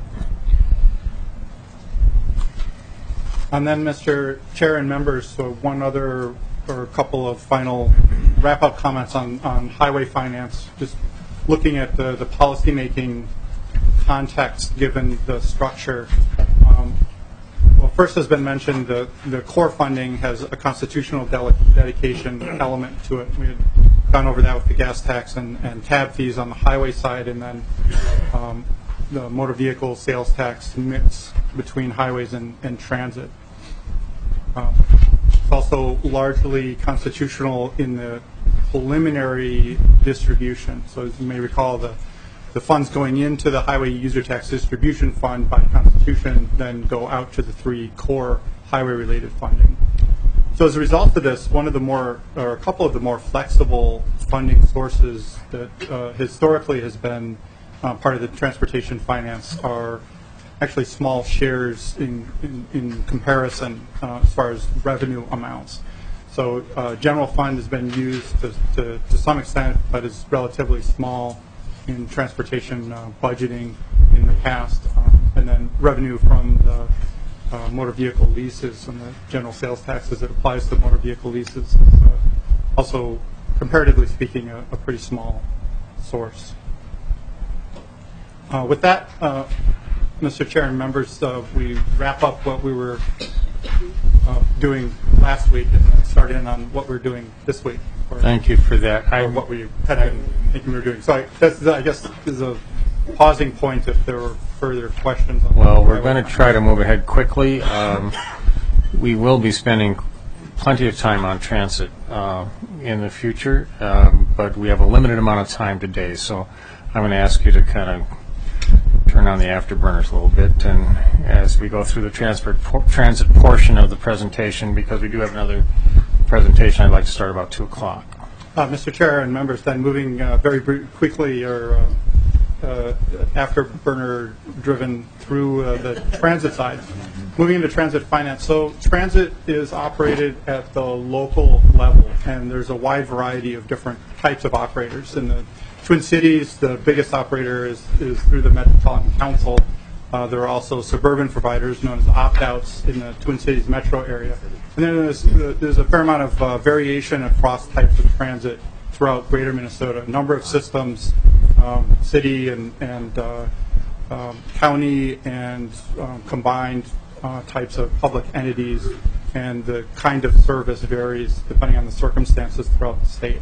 And then, Mister Chair and members, so one other or a couple of final wrap-up comments on, on highway finance, just looking at the, the policymaking context given the structure. Um, well, first has been mentioned, the, the core funding has a constitutional dele- dedication element to it. We had gone over that with the gas tax and, and tab fees on the highway side, and then um, the motor vehicle sales tax mix between highways and, and transit. Um, it's also largely constitutional in the preliminary distribution. So as you may recall, the, the funds going into the highway user tax distribution fund by constitution then go out to the three core highway-related funding. So as a result of this, one of the more, or a couple of the more flexible funding sources that uh, historically has been uh, part of the transportation finance are actually small shares in, in, in comparison uh, as far as revenue amounts. So uh, general fund has been used to, to, to some extent, but is relatively small in transportation uh, budgeting in the past. Um, and then revenue from the uh, motor vehicle leases and the general sales taxes that applies to motor vehicle leases is uh, also, comparatively speaking, a, a pretty small source. Uh, with that, uh, Mister Chair and members, uh, we wrap up what we were uh, doing last week and start in on what we're doing this week. Or,
Thank you for that. I,
or what we had been thinking we were doing. So I, that's, I guess is a pausing point if there were further questions. On
well, we're going to try to move ahead quickly. Um, we will be spending plenty of time on transit uh, in the future, um, but we have a limited amount of time today. So I'm going to ask you to kind of turn on the afterburners a little bit, and as we go through the transport por- transit portion of the presentation, because we do have another presentation, I'd like to start about two o'clock.
Uh, Mister Chair and members, then moving uh, very br- quickly or uh, uh, afterburner driven through uh, the transit side. Moving into transit finance. So transit is operated at the local level, and there's a wide variety of different types of operators. In the Twin Cities, the biggest operator is, is through the Metropolitan Council. Uh, there are also suburban providers known as opt-outs in the Twin Cities metro area. And then there's, uh, there's a fair amount of uh, variation across types of transit throughout greater Minnesota. A number of systems, um, city and, and uh, um, county and um, combined uh, types of public entities, and the kind of service varies depending on the circumstances throughout the state.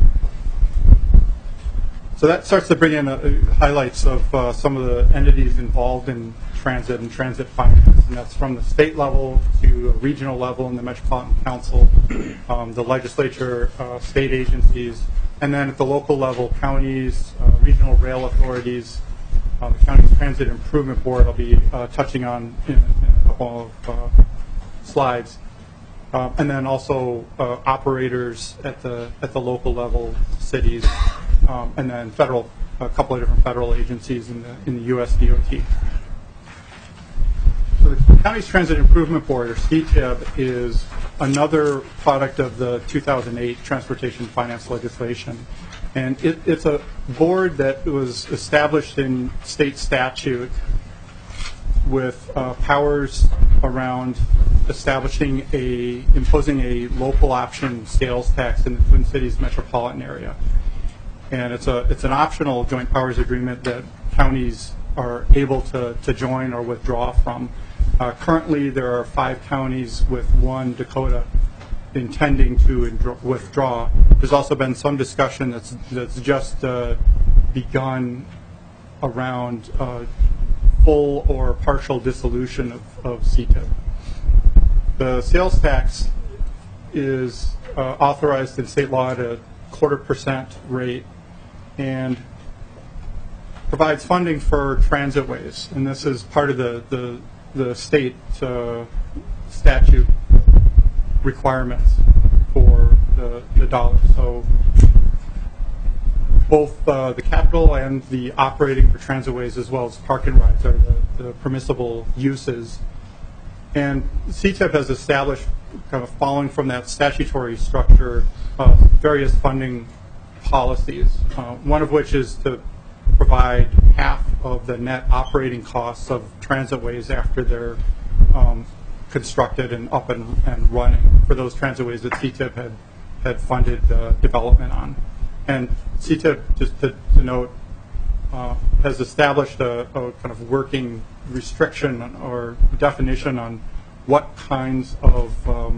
So that starts to bring in uh, highlights of uh, some of the entities involved in transit and transit finance, and that's from the state level to a regional level in the Metropolitan Council, um, the legislature, uh, state agencies, and then at the local level, counties, uh, regional rail authorities, uh, the County's Transit Improvement Board I'll be uh, touching on in, in a couple of uh, slides. Uh, and then also uh, operators at the at the local level, cities, um, and then federal, a couple of different federal agencies in the in the U S D O T. So the County's Transit Improvement Board, or C T I B, is another product of the two thousand eight transportation finance legislation, and it, it's a board that was established in state statute with uh, powers around establishing a, imposing a local option sales tax in the Twin Cities metropolitan area. And it's a, it's an optional joint powers agreement that counties are able to, to join or withdraw from. Uh, currently, there are five counties with one, Dakota, intending to indro- withdraw. There's also been some discussion that's, that's just uh, begun around uh, full or partial dissolution of, of C T I B. The sales tax is uh, authorized in state law at a quarter percent rate and provides funding for transitways. And this is part of the, the, the state uh, statute requirements for the, the dollar. So both uh, the capital and the operating for transitways, as well as park and rides, are the, the permissible uses. And C T I B has established, kind of following from that statutory structure, uh, various funding policies, uh, one of which is to provide half of the net operating costs of transitways after they're um, constructed and up and, and running for those transitways that C T I B had, had funded uh, development on. And C T I B, just to, to note, uh, has established a, a kind of working restriction or definition on what kinds of um,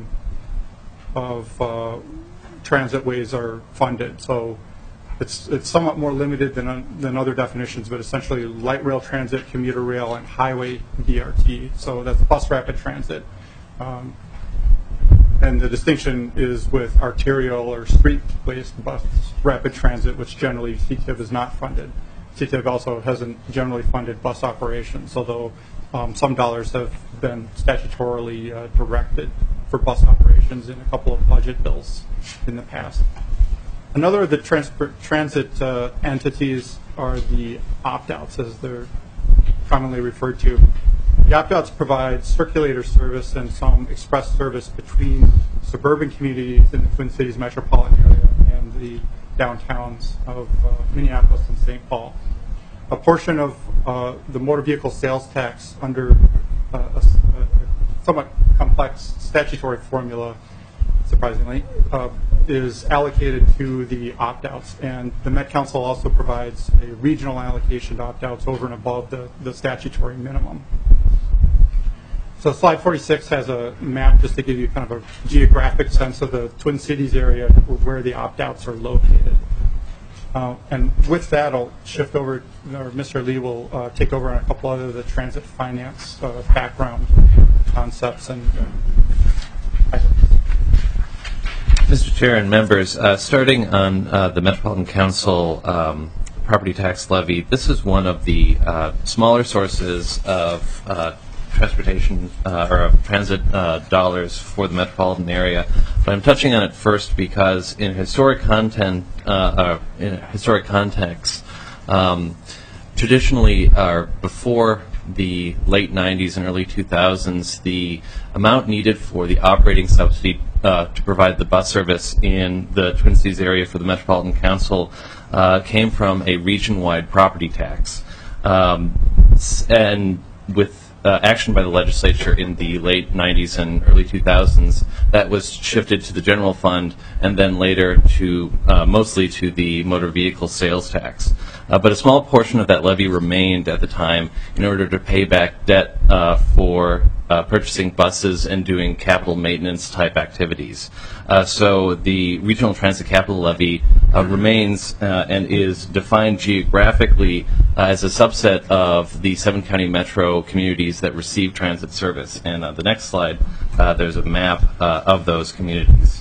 of uh, transitways are funded. So it's it's somewhat more limited than uh, than other definitions, but essentially light rail transit, commuter rail, and highway D R T. So that's bus rapid transit. Um, And the distinction is with arterial or street-based bus rapid transit, which generally C T I B is not funded. C T I B also hasn't generally funded bus operations, although um, some dollars have been statutorily uh, directed for bus operations in a couple of budget bills in the past. Another of the transport, transit uh, entities are the opt-outs, as they're commonly referred to. The opt-outs provide circulator service and some express service between suburban communities in the Twin Cities metropolitan area and the downtowns of uh, Minneapolis and Saint Paul. A portion of uh, the motor vehicle sales tax under uh, a, a somewhat complex statutory formula, surprisingly, uh, is allocated to the opt-outs. And the Met Council also provides a regional allocation to opt-outs over and above the, the statutory minimum. So slide forty-six has a map just to give you kind of a geographic sense of the Twin Cities area where the opt-outs are located. Uh, and with that, I'll shift over, or Mister Lee will uh, take over on a couple other of the transit finance uh, background concepts and uh, items.
Mister Chair and members, uh, starting on uh, the Metropolitan Council um, property tax levy, this is one of the uh, smaller sources of uh, transportation uh, or of transit uh, dollars for the metropolitan area. But I'm touching on it first because in historic content, uh, uh, in a historic context, um, traditionally, uh, before the late nineties and early two thousands, the amount needed for the operating subsidy uh, to provide the bus service in the Twin Cities area for the Metropolitan Council uh, came from a region-wide property tax. Um, and with uh, action by the legislature in the late nineties and early two thousands that was shifted to the general fund and then later to uh, mostly to the motor vehicle sales tax. Uh, but a small portion of that levy remained at the time in order to pay back debt uh, for uh, purchasing buses and doing capital maintenance type activities. Uh, so the regional transit capital levy uh, remains uh, and is defined geographically uh, as a subset of the seven county metro communities that receive transit service. And on the next slide, uh, there's a map uh, of those communities.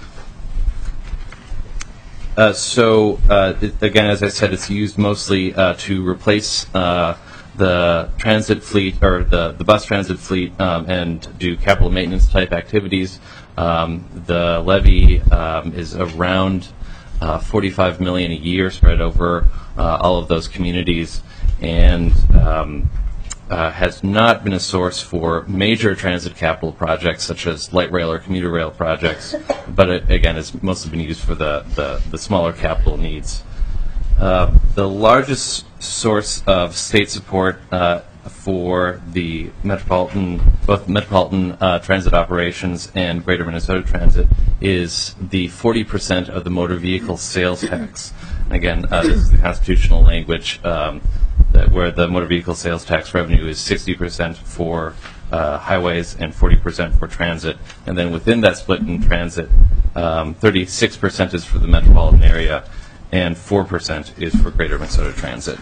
Uh, so, uh, it, again, as I said, it's used mostly uh, to replace uh, the transit fleet or the, the bus transit fleet um, and do capital maintenance type activities. Um, the levy um, is around uh, forty-five million dollars a year spread over uh, all of those communities, and um, Uh, has not been a source for major transit capital projects such as light rail or commuter rail projects, but it, again, it's mostly been used for the, the, the smaller capital needs. Uh, the largest source of state support uh, for the metropolitan, both metropolitan uh, transit operations and Greater Minnesota Transit is the forty percent of the motor vehicle sales tax. And again, uh, this is the constitutional language um, that where the motor vehicle sales tax revenue is sixty percent for uh, highways and forty percent for transit. And then within that split in transit, um, thirty-six percent is for the metropolitan area and four percent is for Greater Minnesota Transit.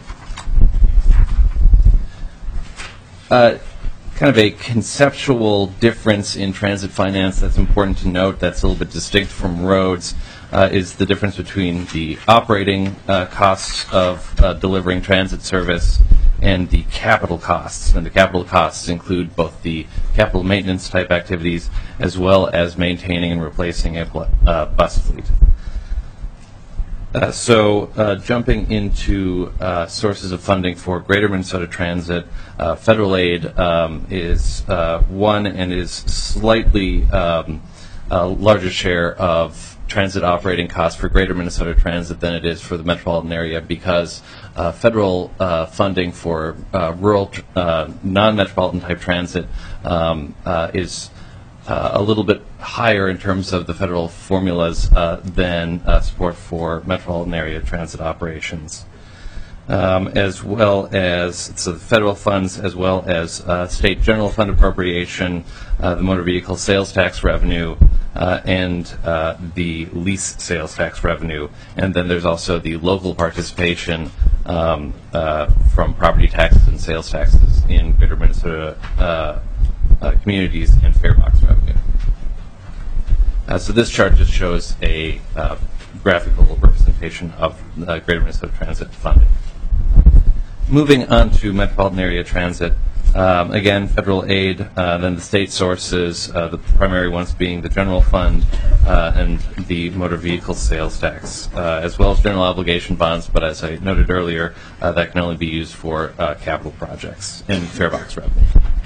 Uh, kind of a conceptual difference in transit finance that's important to note that's a little bit distinct from roads uh, is the difference between the operating uh, costs of uh, delivering transit service and the capital costs. And the capital costs include both the capital maintenance type activities as well as maintaining and replacing a uh, bus fleet. Uh, so uh, jumping into uh, sources of funding for Greater Minnesota Transit, uh, federal aid um, is uh, one and is slightly um, a larger share of transit operating costs for Greater Minnesota Transit than it is for the metropolitan area because uh, federal uh, funding for uh, rural tr uh, non-metropolitan type transit um, uh, is Uh, a little bit higher in terms of the federal formulas uh, than uh, support for metropolitan area transit operations, um, as well as so the federal funds, as well as uh, state general fund appropriation, uh, the motor vehicle sales tax revenue, uh, and uh, the lease sales tax revenue, and then there's also the local participation um, uh, from property taxes and sales taxes in Greater Minnesota Uh, Uh, communities and fare box revenue. Uh, so this chart just shows a uh, graphical representation of uh, Greater Minnesota Transit funding. Moving on to metropolitan area transit, um, again, federal aid, uh, then the state sources, uh, the primary ones being the general fund uh, and the motor vehicle sales tax, uh, as well as general obligation bonds, but as I noted earlier, uh, that can only be used for uh, capital projects and fare box revenue.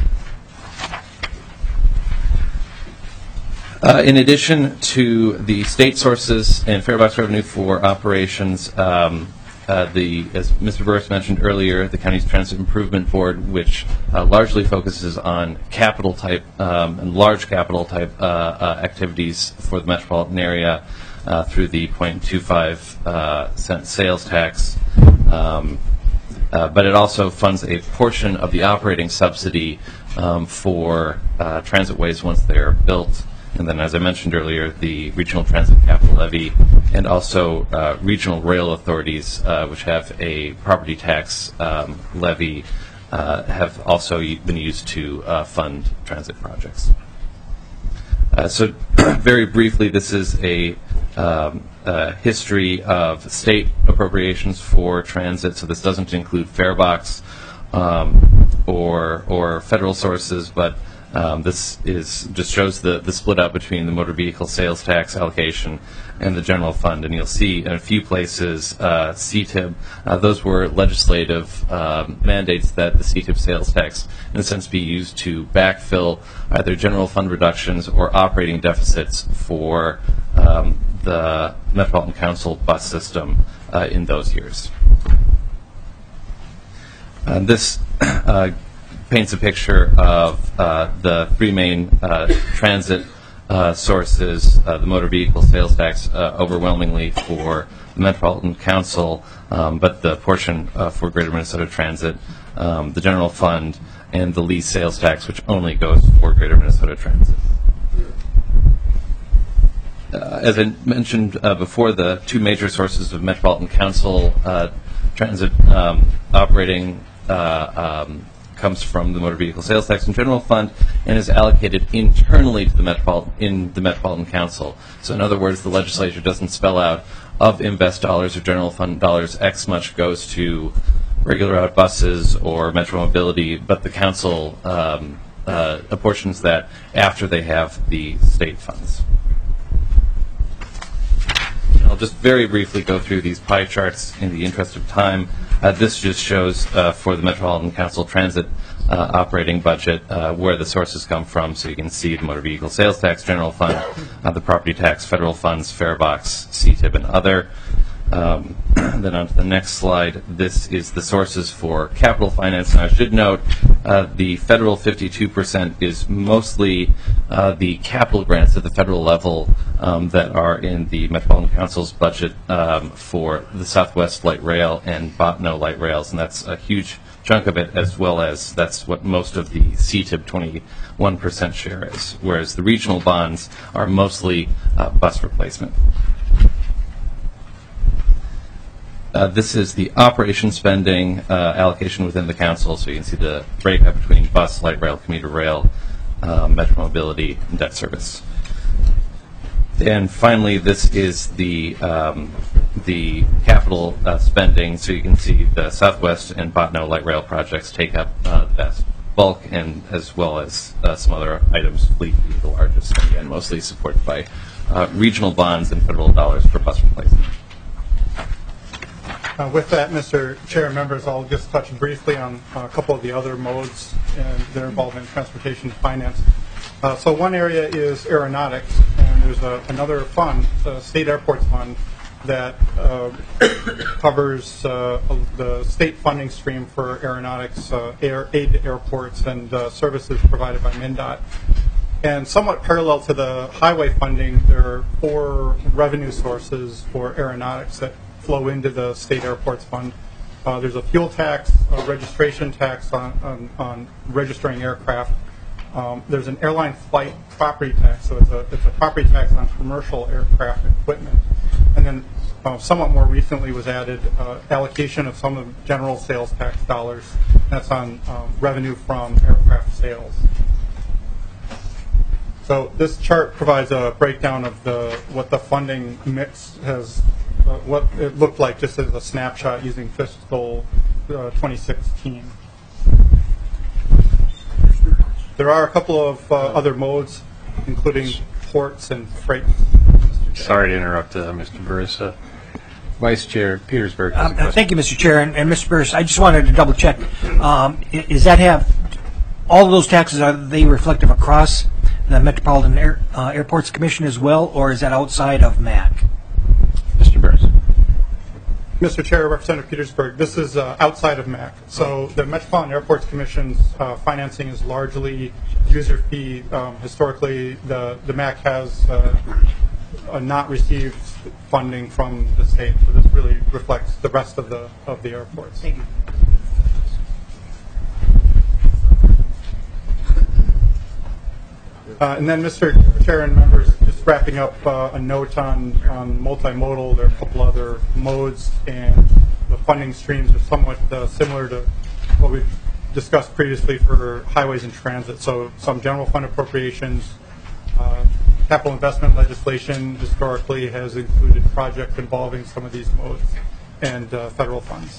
Uh, in addition to the state sources and fare box revenue for operations, um, uh, the, as Mister Burris mentioned earlier, the county's Transit Improvement Board, which uh, largely focuses on capital type um, and large capital type uh, uh, activities for the metropolitan area uh, through the zero point two five uh, cent sales tax. Um, uh, but it also funds a portion of the operating subsidy um, for uh, transitways once they're built. And then, as I mentioned earlier, the regional transit capital levy and also uh, regional rail authorities, uh, which have a property tax um, levy, uh, have also been used to uh, fund transit projects. Uh, so very briefly, this is a, um, a history of state appropriations for transit. So this doesn't include fare box um, or, or federal sources, but Um, this is just shows the, the split up between the motor vehicle sales tax allocation and the general fund. And you'll see in a few places uh, C T I B. Uh, those were legislative um, mandates that the C T I B sales tax, in a sense, be used to backfill either general fund reductions or operating deficits for um, the Metropolitan Council bus system uh, in those years. Uh, this uh, paints a picture of uh, the three main uh, transit uh, sources, uh, the motor vehicle sales tax uh, overwhelmingly for the Metropolitan Council, um, but the portion uh, for Greater Minnesota Transit, um, the general fund, and the lease sales tax, which only goes for Greater Minnesota Transit. Uh, as I mentioned uh, before, the two major sources of Metropolitan Council uh, transit um, operating uh, um, comes from the motor vehicle sales tax and general fund, and is allocated internally to the Metropolitan in the Metropolitan Council. So, in other words, the legislature doesn't spell out of invest dollars or general fund dollars X much goes to regular route buses or metro mobility, but the council um, uh, apportions that after they have the state funds. I'll just very briefly go through these pie charts in the interest of time. Uh, this just shows uh, for the Metropolitan Council Transit uh, operating budget uh, where the sources come from. So you can see the motor vehicle sales tax, general fund, uh, the property tax, federal funds, fare box, C T I B, and other. Um, then on to the next slide, this is the sources for capital finance. And I should note uh, the federal fifty-two percent is mostly uh, the capital grants at the federal level um, that are in the Metropolitan Council's budget um, for the Southwest Light Rail and Botno Light Rails, and that's a huge chunk of it, as well as that's what most of the C T I B twenty-one percent share is, whereas the regional bonds are mostly uh, bus replacement. Uh, this is the operation spending uh, allocation within the council, so you can see the breakup between bus, light rail, commuter rail, uh, metro mobility, and debt service. And finally, this is the um, the capital uh, spending, so you can see the Southwest and Botno light rail projects take up uh, the vast bulk, and as well as uh, some other items, fleet being the largest, again, mostly supported by uh, regional bonds and federal dollars for bus replacement.
Uh, with that, Mister Chair and members, I'll just touch briefly on uh, a couple of the other modes and their involvement in transportation finance. Uh, so one area is aeronautics, and there's a, another fund, the State Airports Fund, that uh, covers uh, the state funding stream for aeronautics, uh, air, aid to airports, and uh, services provided by MnDOT. And somewhat parallel to the highway funding, there are four revenue sources for aeronautics that flow into the state airports fund. Uh, there's a fuel tax, a registration tax on, on, on registering aircraft. Um, there's an airline flight property tax, so it's a, it's a property tax on commercial aircraft equipment. And then uh, somewhat more recently was added uh, allocation of some of the general sales tax dollars. That's on um, revenue from aircraft sales. So this chart provides a breakdown of the what the funding mix has Uh, what it looked like just as a snapshot using fiscal uh, twenty sixteen. There are a couple of uh, other modes, including ports and freight.
Sorry to interrupt, uh, Mister Burris. Uh, Vice Chair Petersburg. has a
Um,
question.
Thank you, Mister Chair. And, and Mister Burris, I just wanted to double check. Um, i- is that have, all of those taxes, are they reflective across the Metropolitan Air, uh, Airports Commission as well, or is that outside of M A C?
Mister Burris.
Mister Chair, Representative Petersburg, this is uh, outside of M A C. So the Metropolitan Airports Commission's uh, financing is largely user fee. Um, historically, the, the M A C has uh, uh, not received funding from the state. So this really reflects the rest of the of the airports.
Thank you.
Uh, and then, Mister Chair and members, just wrapping up uh, a note on, on multimodal. There are a couple other modes, and the funding streams are somewhat uh, similar to what we've discussed previously for highways and transit. So some general fund appropriations, uh, capital investment legislation historically has included projects involving some of these modes, and uh, federal funds.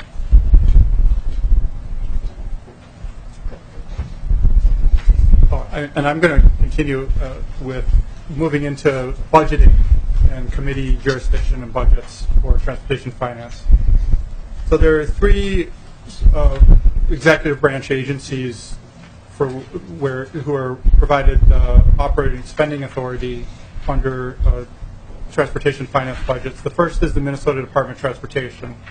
Oh, I- and I'm going to continue uh, with moving into budgeting and committee jurisdiction and budgets for transportation finance. So there are three uh, executive branch agencies for where who are provided uh, operating spending authority under uh, transportation finance budgets. The first is the Minnesota Department of Transportation.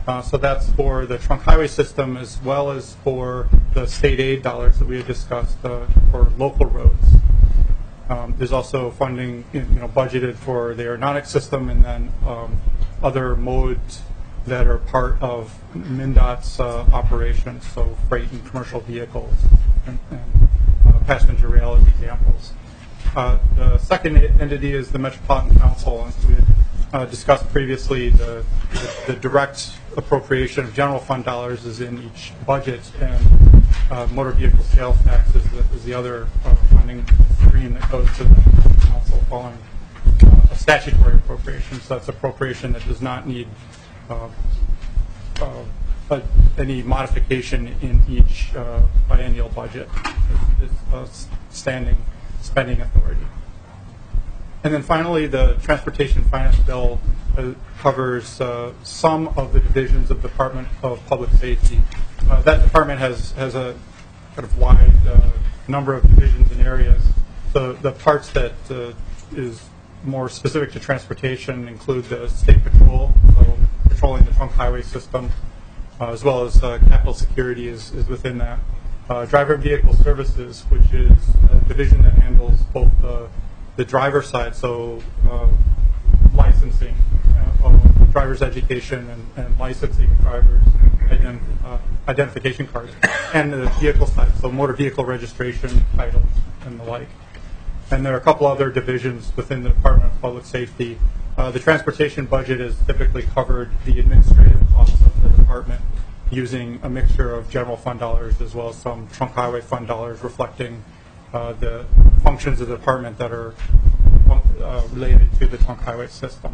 Uh, so that's for the trunk highway system as well as for the state aid dollars that we had discussed uh, for local roads. Um, there's also funding, you know, budgeted for the aeronautics system and then um, other modes that are part of MnDOT's uh, operations, so freight and commercial vehicles and, and uh, passenger rail as examples. Uh, the second entity is the Metropolitan Council. And we had uh, discussed previously the, the, the direct appropriation of general fund dollars is in each budget, and uh, motor vehicle sales tax is the, is the other uh, funding stream that goes to the council following uh, a statutory appropriation. So that's appropriation that does not need uh, uh, but any modification in each uh, biennial budget. It's, it's a standing spending authority. And then finally, the Transportation Finance Bill uh, covers uh, some of the divisions of the Department of Public Safety. Uh, that department has, has a kind of wide uh, number of divisions and areas. So the parts that uh, is more specific to transportation include the State Patrol, so patrolling the trunk highway system, uh, as well as uh, capital security is, is within that. Uh, driver vehicle services, which is a division that handles both the, the driver side, so uh, licensing, uh, uh, driver's education and, and licensing drivers, ident uh, identification cards, and the vehicle side, so motor vehicle registration, titles, and the like. And there are a couple other divisions within the Department of Public Safety. Uh, the transportation budget has typically covered the administrative costs of the department using a mixture of general fund dollars as well as some trunk highway fund dollars reflecting uh, the functions of the department that are uh, related to the trunk highway system.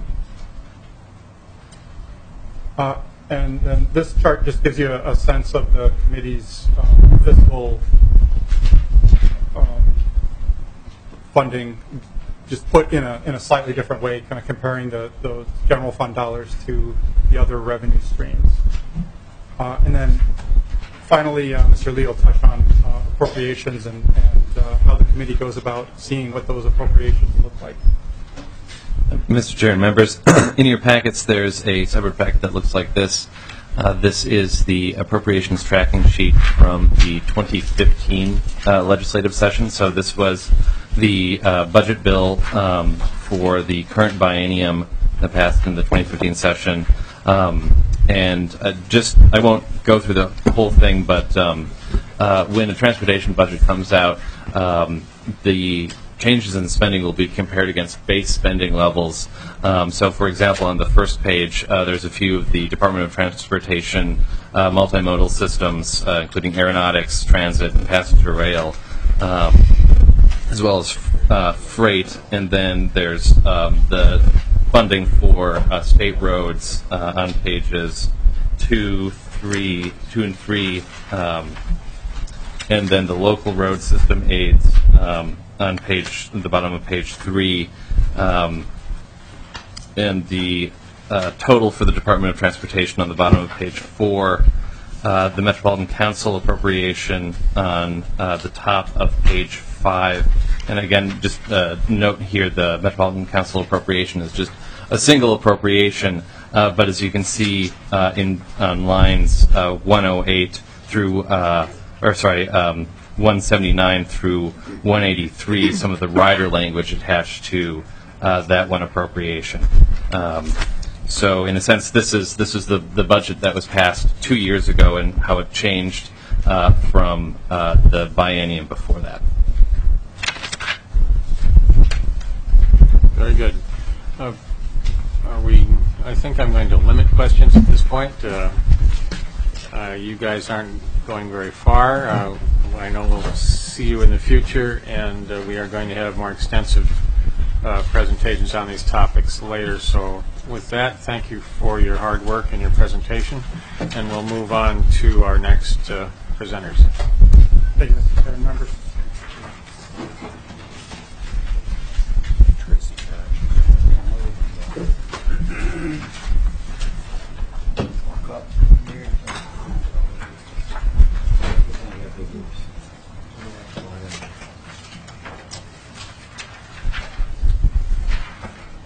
Uh, and then this chart just gives you a, a sense of the committee's um, fiscal um, funding, just put in a, in a slightly different way, kind of comparing the, the general fund dollars to the other revenue streams. Uh, and then finally, uh, Mister Lee will touch on uh, appropriations and, and uh, how the committee goes about seeing what those appropriations look like.
Mister Chair and members, in your packets there's a separate packet that looks like this. Uh, this is the appropriations tracking sheet from the twenty fifteen uh, legislative session. So this was the uh, budget bill um, for the current biennium that passed in the twenty fifteen session. Um, and uh, just, I won't go through the whole thing, but um, uh, when a transportation budget comes out, um, the changes in spending will be compared against base spending levels. Um, so, for example, on the first page, uh, there's a few of the Department of Transportation uh, multimodal systems, uh, including aeronautics, transit, and passenger rail, um, as well as uh, freight. And then there's um, the funding for uh, state roads uh, on pages two, three, two and three, um, and then the local road system aids um, on page, the bottom of page three, um, and the uh, total for the Department of Transportation on the bottom of page four, uh, the Metropolitan Council appropriation on uh, the top of page five, and again, just uh, note here the Metropolitan Council appropriation is just a single appropriation, uh, but as you can see uh, in on lines uh, one oh eight through, uh, or sorry, um, one seventy-nine through one eighty-three, some of the rider language attached to uh, that one appropriation. Um, so, in a sense, this is this is the the budget that was passed two years ago, and how it changed uh, from uh, the biennium before that.
Very good. Uh, are we? I think I'm going to limit questions at this point. Uh, uh, you guys aren't going very far. Uh, I know we'll see you in the future, and uh, we are going to have more extensive uh, presentations on these topics later. So with that, thank you for your hard work and your presentation, and we'll move on to our next uh, presenters.
Thank you, Mister Chair, members.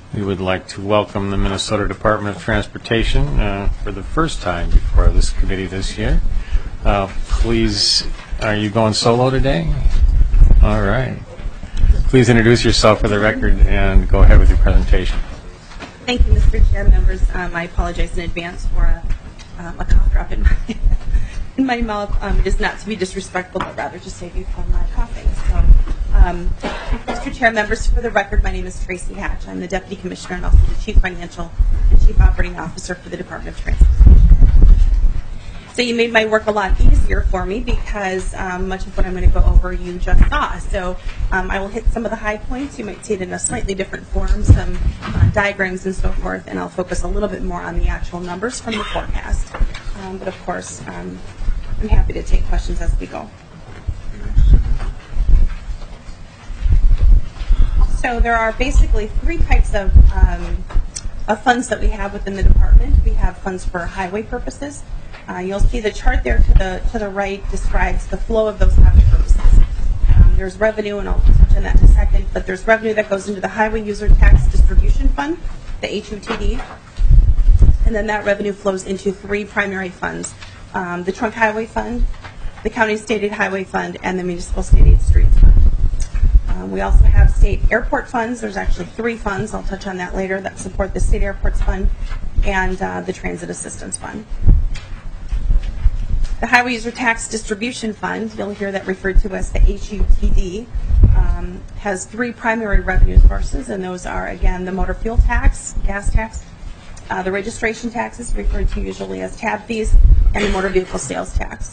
We would like to welcome the Minnesota Department of Transportation uh, for the first time before this committee this year. Uh, please, are you going solo today? All right. Please introduce yourself for the record and go ahead with your presentation.
Thank you, Mister Chair, members. Um, I apologize in advance for a, um, a cough drop in my in my mouth. Um, it is not to be disrespectful, but rather to save you from uh, coughing. So, um, Mister Chair, members, for the record, my name is Tracy Hatch. I'm the Deputy Commissioner and also the Chief Financial and Chief Operating Officer for the Department of Transportation. So you made my work a lot easier for me because um, much of what I'm going to go over you just saw. So um, I will hit some of the high points. You might see it in a slightly different form, some uh, diagrams and so forth, and I'll focus a little bit more on the actual numbers from the forecast. Um, but of course, um, I'm happy to take questions as we go. So there are basically three types of, um, of funds that we have within the department. We have funds for highway purposes. Uh, you'll see the chart there to the to the right describes the flow of those highway purposes. Um, there's revenue, and I'll touch on that in a second, but there's revenue that goes into the Highway User Tax Distribution Fund, the H U T D, and then that revenue flows into three primary funds, um, the Trunk Highway Fund, the County State Aid Highway Fund, and the Municipal State Aid Streets Fund. Um, we also have state airport funds. There's actually three funds, I'll touch on that later, that support the State Airports Fund and uh, the Transit Assistance Fund. The Highway User Tax Distribution Fund, you'll hear that referred to as the H U T D, um, has three primary revenue sources, and those are, again, the motor fuel tax, gas tax, uh, the registration taxes, referred to usually as tab fees, and the motor vehicle sales tax.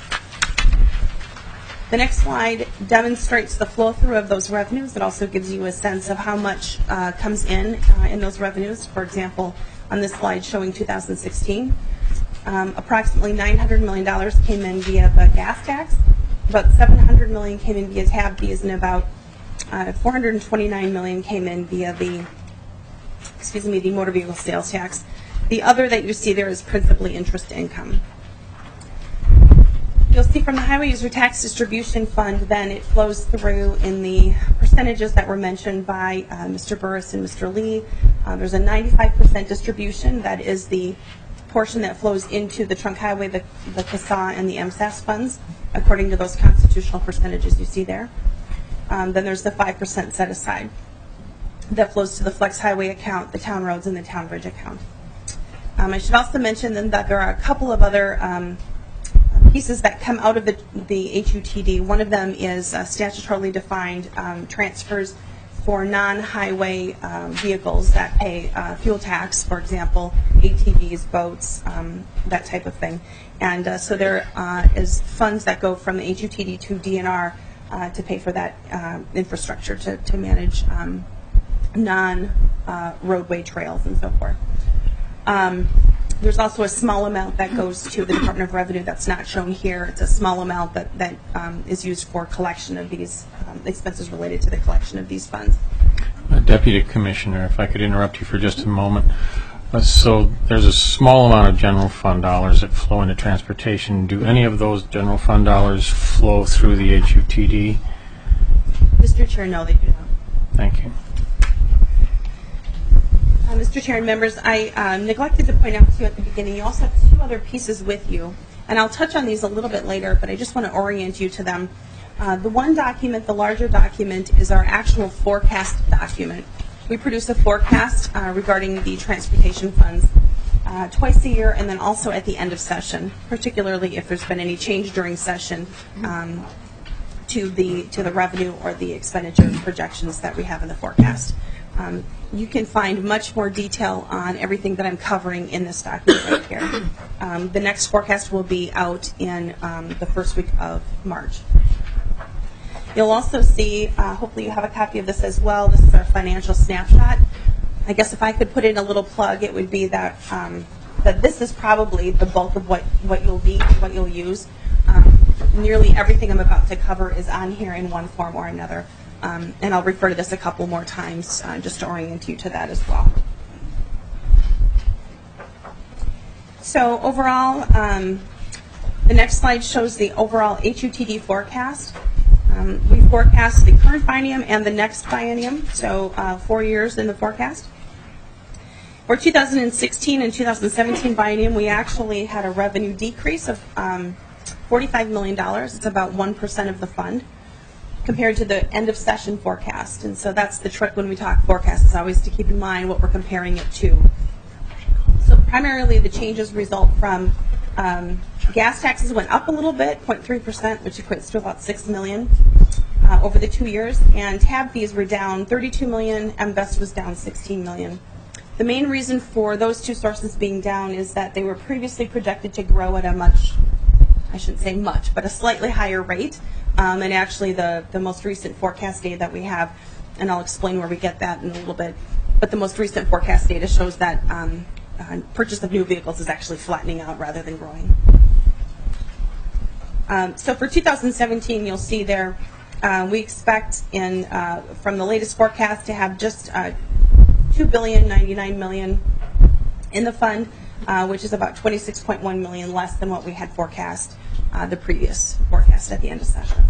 The next slide demonstrates the flow through of those revenues. It also gives you a sense of how much uh, comes in uh, in those revenues. For example, on this slide showing two thousand sixteen. Um, approximately nine hundred million dollars came in via the gas tax, about seven hundred million dollars came in via tab fees, and about uh, four hundred twenty-nine million dollars came in via the, excuse me, the motor vehicle sales tax. The other that you see there is principally interest income. You'll see from the Highway User Tax Distribution Fund, then it flows through in the percentages that were mentioned by uh, Mister Burris and Mister Lee. Uh, there's a ninety-five percent distribution. That is the portion that flows into the Trunk Highway, the, the C A S A, and the M S A S funds, according to those constitutional percentages you see there. Um, then there's the five percent set aside that flows to the Flex Highway account, the Town Roads, and the Town Bridge account. Um, I should also mention then that there are a couple of other um, pieces that come out of the, the H U T D. One of them is uh, statutorily defined um, transfers for non-highway um, vehicles that pay uh, fuel tax, for example, A T Vs, boats, um, that type of thing. And uh, so there uh, is funds that go from the H U T D to D N R uh, to pay for that uh, infrastructure, to, to manage um, non-roadway uh, trails and so forth. Um, There's also a small amount that goes to the Department of Revenue that's not shown here. It's a small amount that, that um, is used for collection of these um, expenses related to the collection of these funds.
Uh, Deputy Commissioner, if I could interrupt you for just a moment. Uh, so there's a small amount of general fund dollars that flow into transportation. Do any of those general fund dollars flow through the H U T D?
Mister Chair, no, they do not.
Thank you.
Uh, Mister Chair and members, I um, neglected to point out to you at the beginning, you also have two other pieces with you, and I'll touch on these a little bit later, but I just want to orient you to them. Uh, the one document, the larger document, is our actual forecast document. We produce a forecast uh, regarding the transportation funds uh, twice a year, and then also at the end of session, particularly if there's been any change during session um, to the to the revenue or the expenditure projections that we have in the forecast. Um, you can find much more detail on everything that I'm covering in this document right here. Um, the next forecast will be out in um, the first week of March. You'll also see, uh, hopefully you have a copy of this as well, this is our financial snapshot. I guess if I could put in a little plug, it would be that um, that this is probably the bulk of what, what you'll need, what you'll use. Um, nearly everything I'm about to cover is on here in one form or another. Um, and I'll refer to this a couple more times uh, just to orient you to that as well. So overall, um, the next slide shows the overall H U T D forecast. Um, we forecast the current biennium and the next biennium, so uh, four years in the forecast. For two thousand sixteen and two thousand seventeen biennium, we actually had a revenue decrease of um, forty-five million dollars. It's about one percent of the fund compared to the end of session forecast. And so that's the trick when we talk forecast, is always to keep in mind what we're comparing it to. So primarily the changes result from um, gas taxes went up a little bit, zero point three percent, which equates to about six million dollars uh, over the two years. And tab fees were down thirty-two million dollars, M V E S was down sixteen million dollars. The main reason for those two sources being down is that they were previously projected to grow at a much, I shouldn't say much, but a slightly higher rate. Um, and actually the, the most recent forecast data that we have, and I'll explain where we get that in a little bit, but the most recent forecast data shows that um, uh, purchase of new vehicles is actually flattening out rather than growing. Um, so for two thousand seventeen, you'll see there, uh, we expect in uh, from the latest forecast to have just uh, two billion ninety-nine million dollars in the fund, uh, which is about twenty-six point one million dollars less than what we had forecast uh, the previous forecast at the end of session.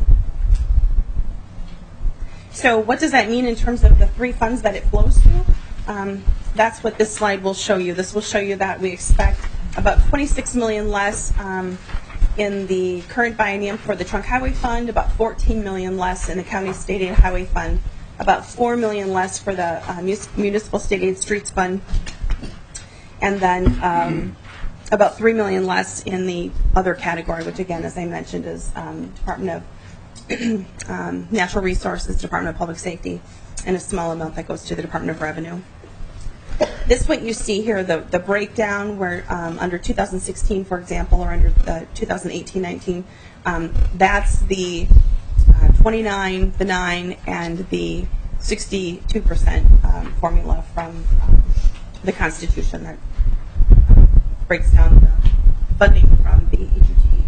So what does that mean in terms of the three funds that it flows to? Um, that's what this slide will show you. This will show you that we expect about twenty-six million dollars less um, in the current biennium for the Trunk Highway Fund, about fourteen million dollars less in the County State Aid Highway Fund, about four million dollars less for the uh, Municipal State Aid Streets Fund, and then um, about three million dollars less in the other category, which again, as I mentioned, is um, Department of um, Natural Resources, Department of Public Safety, and a small amount that goes to the Department of Revenue. This what you see here, the, the breakdown where um, under two thousand sixteen, for example, or under the two thousand eighteen nineteen, um, that's the uh, twenty-nine, the nine, and the sixty-two percent um, formula from um, the Constitution that uh, breaks down the funding from the E G T.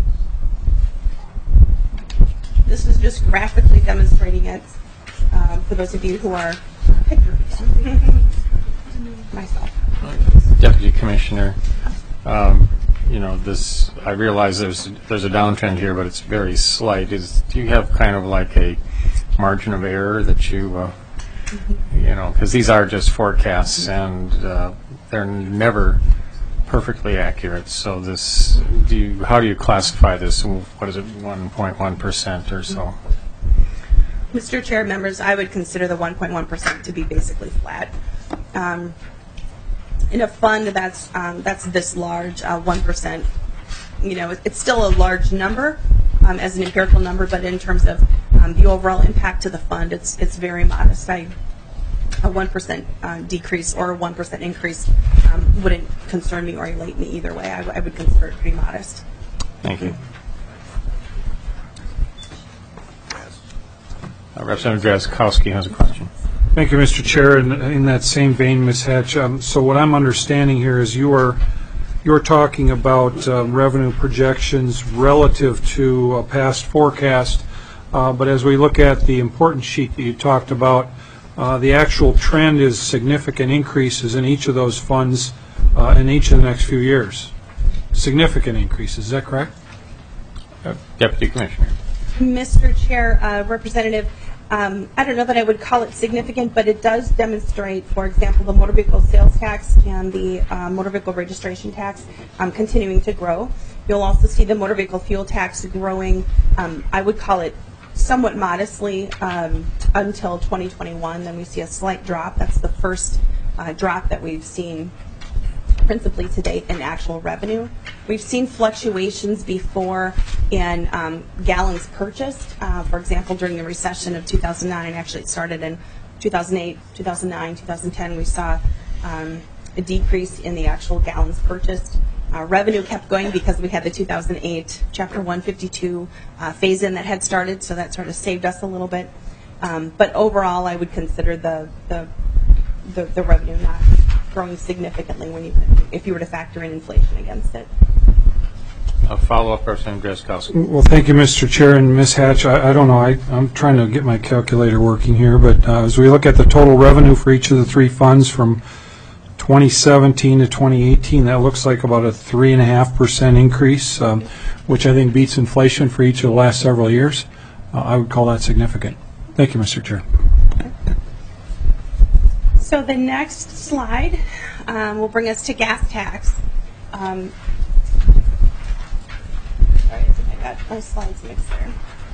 This is just graphically demonstrating it um, for those of you who are picture people. Myself.
Deputy Commissioner, um, you know, this, I realize there's there's a downtrend here, but it's very slight. Is do you have kind of like a margin of error that you, uh, you know, because these are just forecasts and uh, they're never perfectly accurate. So this, do you, how do you classify this? What is it, one point one percent or so?
Mister Chair, members, I would consider the one point one percent to be basically flat. Um, in a fund that's um, that's this large, uh, one percent, you know, it, it's still a large number um, as an empirical number, but in terms of um, the overall impact to the fund, it's it's very modest. I, a one percent uh, decrease or a one percent increase um, wouldn't concern me or elate me either way. I, I would consider it pretty modest.
Thank you. Uh, Representative Drazkowski has a question.
Thank you, Mister Chair. In, in that same vein, Miz Hatch, um, so what I'm understanding here is you are you're talking about uh, revenue projections relative to a past forecast, uh, but as we look at the important sheet that you talked about, uh, the actual trend is significant increases in each of those funds uh, in each of the next few years. Significant increases, is that correct?
Uh, Deputy Commissioner.
Mister Chair, uh, Representative, Um, I don't know that I would call it significant, but it does demonstrate, for example, the motor vehicle sales tax and the uh, motor vehicle registration tax um, continuing to grow. You'll also see the motor vehicle fuel tax growing, um, I would call it somewhat modestly um, until twenty twenty-one. Then we see a slight drop. That's the first uh, drop that we've seen principally to date in actual revenue. We've seen fluctuations before in um, gallons purchased. Uh, for example, during the recession of two thousand nine, actually it started in two thousand eight, two thousand nine, two thousand ten, we saw um, a decrease in the actual gallons purchased. Uh, revenue kept going because we had the two thousand eight Chapter one fifty-two uh, phase-in that had started, so that sort of saved us a little bit. Um, but overall, I would consider the, the, the, the revenue not growing significantly when you, if you were to factor in inflation against it.
A follow-up, Representative Drazkowski.
Well, thank you, Mister Chair. And Miz Hatch, I, I don't know, I, I'm trying to get my calculator working here, but uh, as we look at the total revenue for each of the three funds from twenty seventeen to twenty eighteen, that looks like about a three point five percent increase, um, which I think beats inflation for each of the last several years. Uh, I would call that significant. Thank you, Mister Chair.
So the next slide um, will bring us to gas tax. Um, sorry, I think I got my slides mixed there.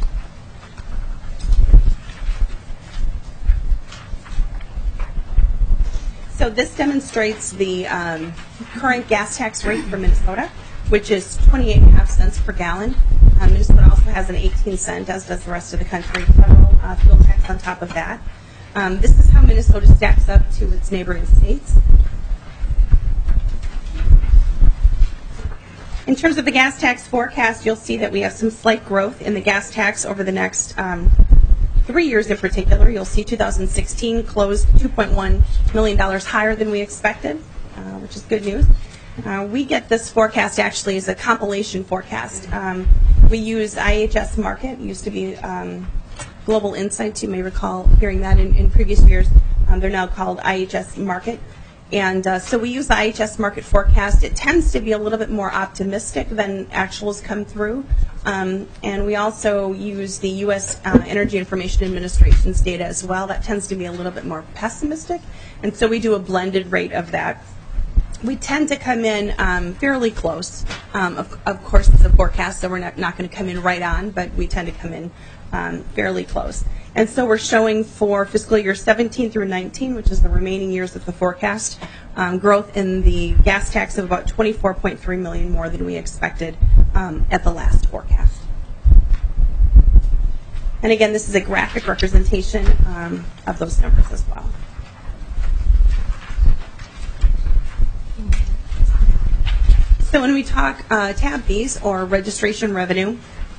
So this demonstrates the um, current gas tax rate for Minnesota, which is twenty-eight and a half cents per gallon. Um, Minnesota also has an eighteen cent, as does the rest of the country, federal uh, fuel tax on top of that. Um, this is how Minnesota stacks up to its neighboring states. In terms of the gas tax forecast, you'll see that we have some slight growth in the gas tax over the next um, three years in particular. You'll see two thousand sixteen closed two point one million dollars higher than we expected, uh, which is good news. Uh, we get this forecast actually as a compilation forecast. Um, we use I H S Market. It used to be um, Global Insights. You may recall hearing that in, in previous years. Um, they're now called I H S Market. And uh, so we use the I H S Market forecast. It tends to be a little bit more optimistic than actuals come through. Um, and we also use the U S Uh, Energy Information Administration's data as well. That tends to be a little bit more pessimistic. And so we do a blended rate of that. We tend to come in um, fairly close. Um, of, of course, it's a forecast, so we're not, not going to come in right on, but we tend to come in um, fairly close. And so we're showing for fiscal year seventeen through nineteen, which is the remaining years of the forecast, um, growth in the gas tax of about twenty-four point three million dollars more than we expected um, at the last forecast. And again, this is a graphic representation um, of those numbers as well. So when we talk uh, tab fees or registration revenue,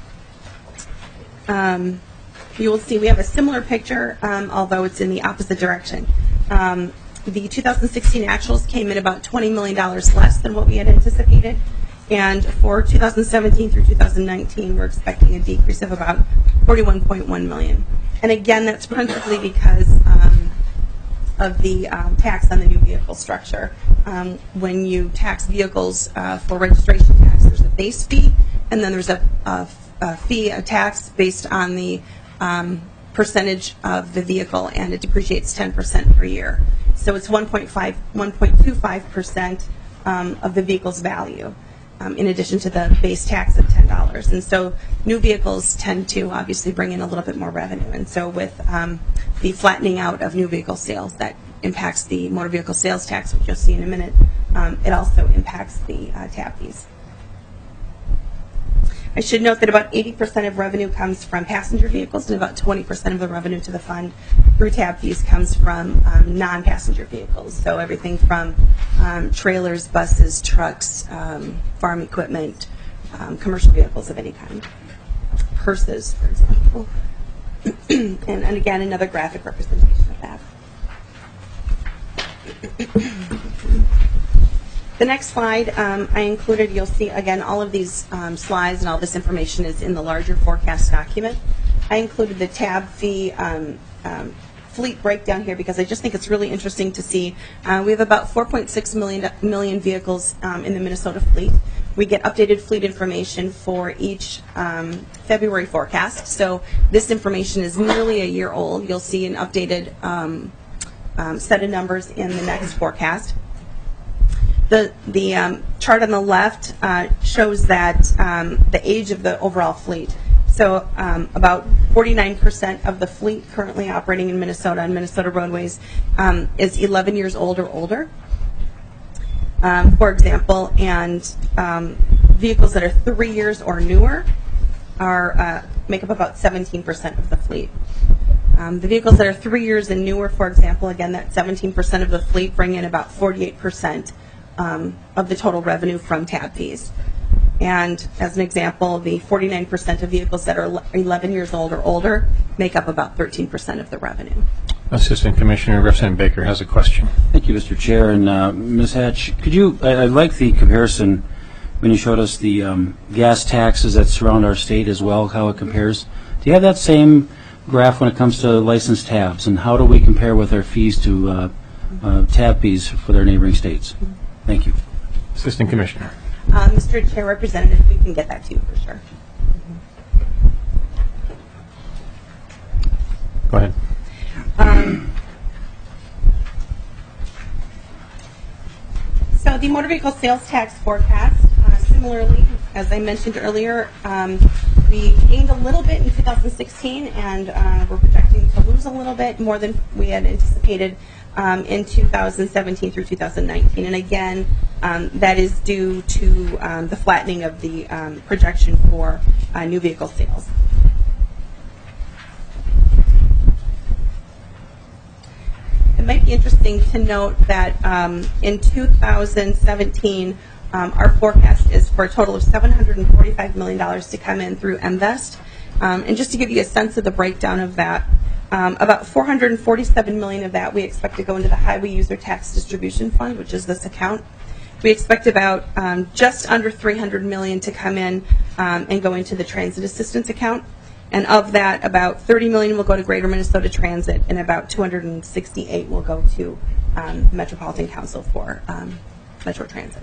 um, you will see we have a similar picture, um, although it's in the opposite direction. Um, the two thousand sixteen actuals came in about twenty million dollars less than what we had anticipated. And for two thousand seventeen through two thousand nineteen, we're expecting a decrease of about forty-one point one million dollars. And again, that's principally because um, of the um, tax on the new vehicle structure. Um, when you tax vehicles uh, for registration tax, there's a base fee, and then there's a, a, a fee, a tax based on the um, percentage of the vehicle, and it depreciates ten percent per year. So it's one point two five percent um, of the vehicle's value, um, in addition to the base tax of ten dollars. And so new vehicles tend to obviously bring in a little bit more revenue. And so with um, the flattening out of new vehicle sales, that impacts the motor vehicle sales tax, which you'll see in a minute. Um, it also impacts the uh, tab fees. I should note that about eighty percent of revenue comes from passenger vehicles, and about twenty percent of the revenue to the fund through tab fees comes from um, non-passenger vehicles. So everything from um, trailers, buses, trucks, um, farm equipment, um, commercial vehicles of any kind, purses, for example. and, and again, another graphic representation of that. The next slide um, I included, you'll see again all of these um, slides and all this information is in the larger forecast document. I included the tab fee um, um, fleet breakdown here because I just think it's really interesting to see. Uh, we have about four point six million, million vehicles um, in the Minnesota fleet. We get updated fleet information for each um, February forecast. So this information is nearly a year old. You'll see an updated um, um, set of numbers in the next forecast. The, the um, chart on the left uh, shows that um, the age of the overall fleet. So um, about forty-nine percent of the fleet currently operating in Minnesota on Minnesota roadways um, is eleven years old or older, um, for example, and um, vehicles that are three years or newer are uh, make up about seventeen percent of the fleet. Um, the vehicles that are three years and newer, for example, again, that seventeen percent of the fleet bring in about forty-eight percent Um, of the total revenue from tab fees. And as an example, the forty-nine percent of vehicles that are eleven years old or older make up about thirteen percent of the revenue.
Assistant Commissioner Representative Baker has a question.
Thank you, Mister Chair. And uh, Miz Hatch, could you, I, I like the comparison when you showed us the um, gas taxes that surround our state as well, how it compares. Do you have that same graph when it comes to licensed tabs, and how do we compare with our fees to uh, uh, tab fees for their neighboring states? Thank you.
Assistant Commissioner.
Uh, Mister Chair, Representative, we can get that to you for sure.
Go ahead.
Um, the motor vehicle sales tax forecast, uh, similarly, as I mentioned earlier, um, we gained a little bit in two thousand sixteen, and uh, we're projecting to lose a little bit more than we had anticipated um, in two thousand seventeen through two thousand nineteen. And again, um, that is due to um, the flattening of the um, projection for uh, new vehicle sales. It might be interesting to note that um, in two thousand seventeen, um, our forecast is for a total of seven hundred forty-five million dollars to come in through M Vest. Um, and just to give you a sense of the breakdown of that, um, about four hundred forty-seven million dollars of that we expect to go into the Highway User Tax Distribution Fund, which is this account. We expect about um, just under three hundred million dollars to come in um, and go into the Transit Assistance account. And of that, about thirty million dollars will go to Greater Minnesota Transit, and about two hundred sixty-eight will go to um, Metropolitan Council for um, Metro Transit.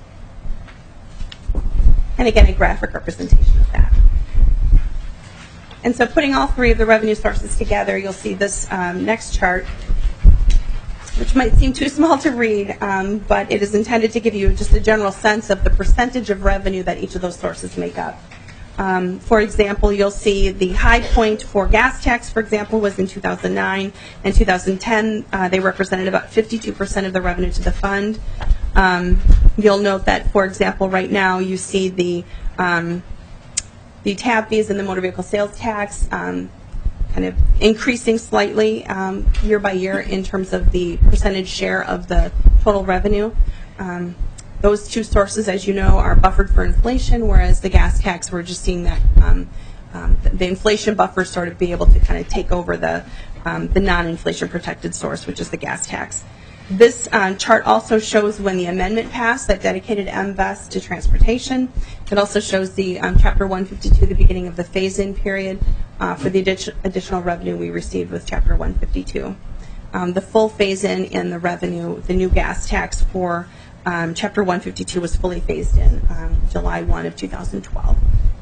And again, a graphic representation of that. And so putting all three of the revenue sources together, you'll see this um, next chart, which might seem too small to read, um, but it is intended to give you just a general sense of the percentage of revenue that each of those sources make up. Um, for example, you'll see the high point for gas tax, for example, was in two thousand nine. In two thousand ten, uh, they represented about fifty-two percent of the revenue to the fund. Um, you'll note that, for example, right now you see the um, the tab fees and the motor vehicle sales tax um, kind of increasing slightly um, year by year in terms of the percentage share of the total revenue. Um, Those two sources, as you know, are buffered for inflation, whereas the gas tax, we're just seeing that um, um, the, the inflation buffer sort of be able to kind of take over the, um, the non-inflation protected source, which is the gas tax. This uh, chart also shows when the amendment passed that dedicated M Vest to transportation. It also shows the um, Chapter one fifty-two, the beginning of the phase-in period uh, for the addi additional revenue we received with Chapter one fifty-two. Um, the full phase-in in the revenue, the new gas tax for Um, Chapter one fifty-two was fully phased in um, July first of two thousand twelve.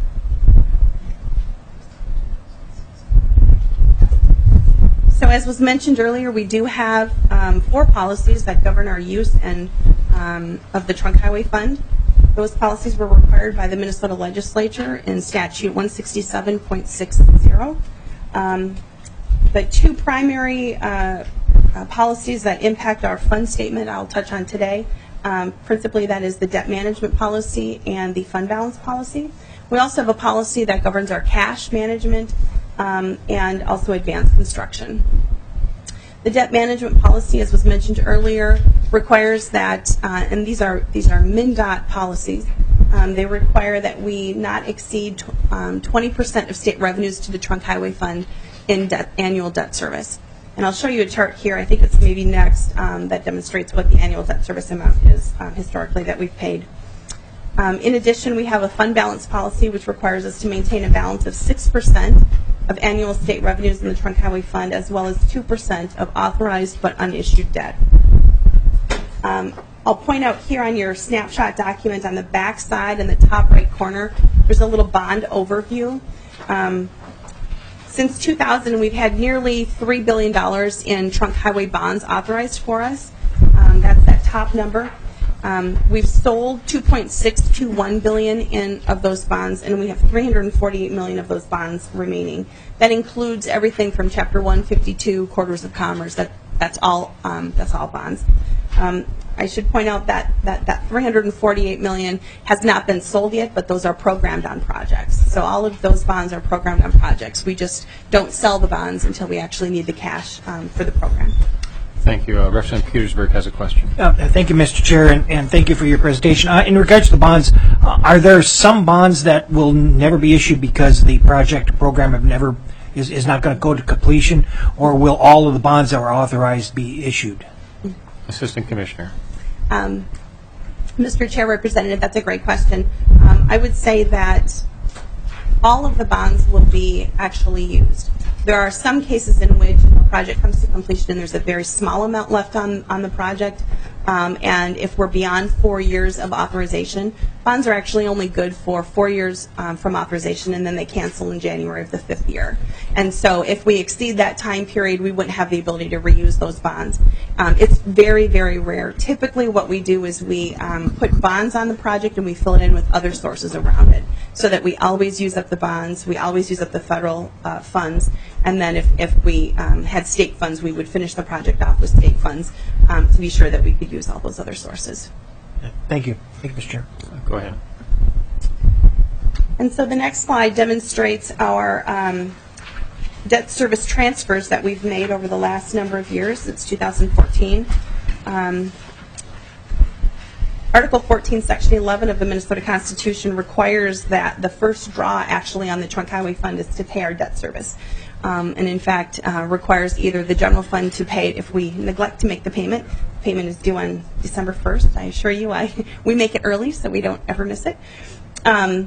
So as was mentioned earlier, we do have um, four policies that govern our use and um, of the Trunk Highway Fund. Those policies were required by the Minnesota Legislature in Statute one sixty-seven point six zero. Um, the two primary uh, uh, policies that impact our fund statement I'll touch on today. Um, principally, that is the debt management policy and the fund balance policy. We also have a policy that governs our cash management um, and also advanced construction. The debt management policy, as was mentioned earlier, requires that, uh, and these are these are MnDOT policies. Um, they require that we not exceed um, twenty percent of state revenues to the Trunk Highway Fund in debt, annual debt service. And I'll show you a chart here, I think it's maybe next, um, that demonstrates what the annual debt service amount is um, historically that we've paid. Um, in addition, we have a fund balance policy which requires us to maintain a balance of six percent of annual state revenues in the Trunk Highway Fund, as well as two percent of authorized but unissued debt. Um, I'll point out here on your snapshot document on the back side in the top right corner, there's a little bond overview. Um, Since two thousand, we've had nearly three billion dollars in trunk highway bonds authorized for us. Um, that's that top number. Um, we've sold two point six two one billion dollars in of those bonds, and we have three hundred forty-eight million dollars of those bonds remaining. That includes everything from Chapter one fifty-two, Quarters of Commerce. That that's all. Um, that's all bonds. Um, I should point out that, that, that three hundred forty-eight million dollars has not been sold yet, but those are programmed on projects. So all of those bonds are programmed on projects. We just don't sell the bonds until we actually need the cash um, for the program.
Thank you. Uh, Representative Petersburg has a question.
Uh, thank you, Mister Chair, and, and thank you for your presentation. Uh, in regards to the bonds, uh, are there some bonds that will never be issued because the project program have never is, is not going to go to completion, or will all of the bonds that were authorized be issued?
Assistant Commissioner.
Um, Mister Chair, Representative, that's a great question. Um, I would say that all of the bonds will be actually used. There are some cases in which a project comes to completion and there's a very small amount left on, on the project. Um, and if we're beyond four years of authorization, bonds are actually only good for four years um, from authorization, and then they cancel in January of the fifth year. And so if we exceed that time period, we wouldn't have the ability to reuse those bonds. Um, it's very, very rare. Typically what we do is we um, put bonds on the project and we fill it in with other sources around it, so that we always use up the bonds, we always use up the federal uh, funds, and then if, if we um, had state funds, we would finish the project off with state funds um, to be sure that we could use all those other sources.
Thank you. Thank you, Mister Chair.
Go ahead.
And so the next slide demonstrates our um, debt service transfers that we've made over the last number of years, since two thousand fourteen. Um, Article fourteen, Section eleven of the Minnesota Constitution requires that the first draw actually on the Trunk Highway Fund is to pay our debt service. Um, and in fact, uh, requires either the general fund to pay it if we neglect to make the payment. Payment is due on December first. I assure you, I we make it early so we don't ever miss it. Um,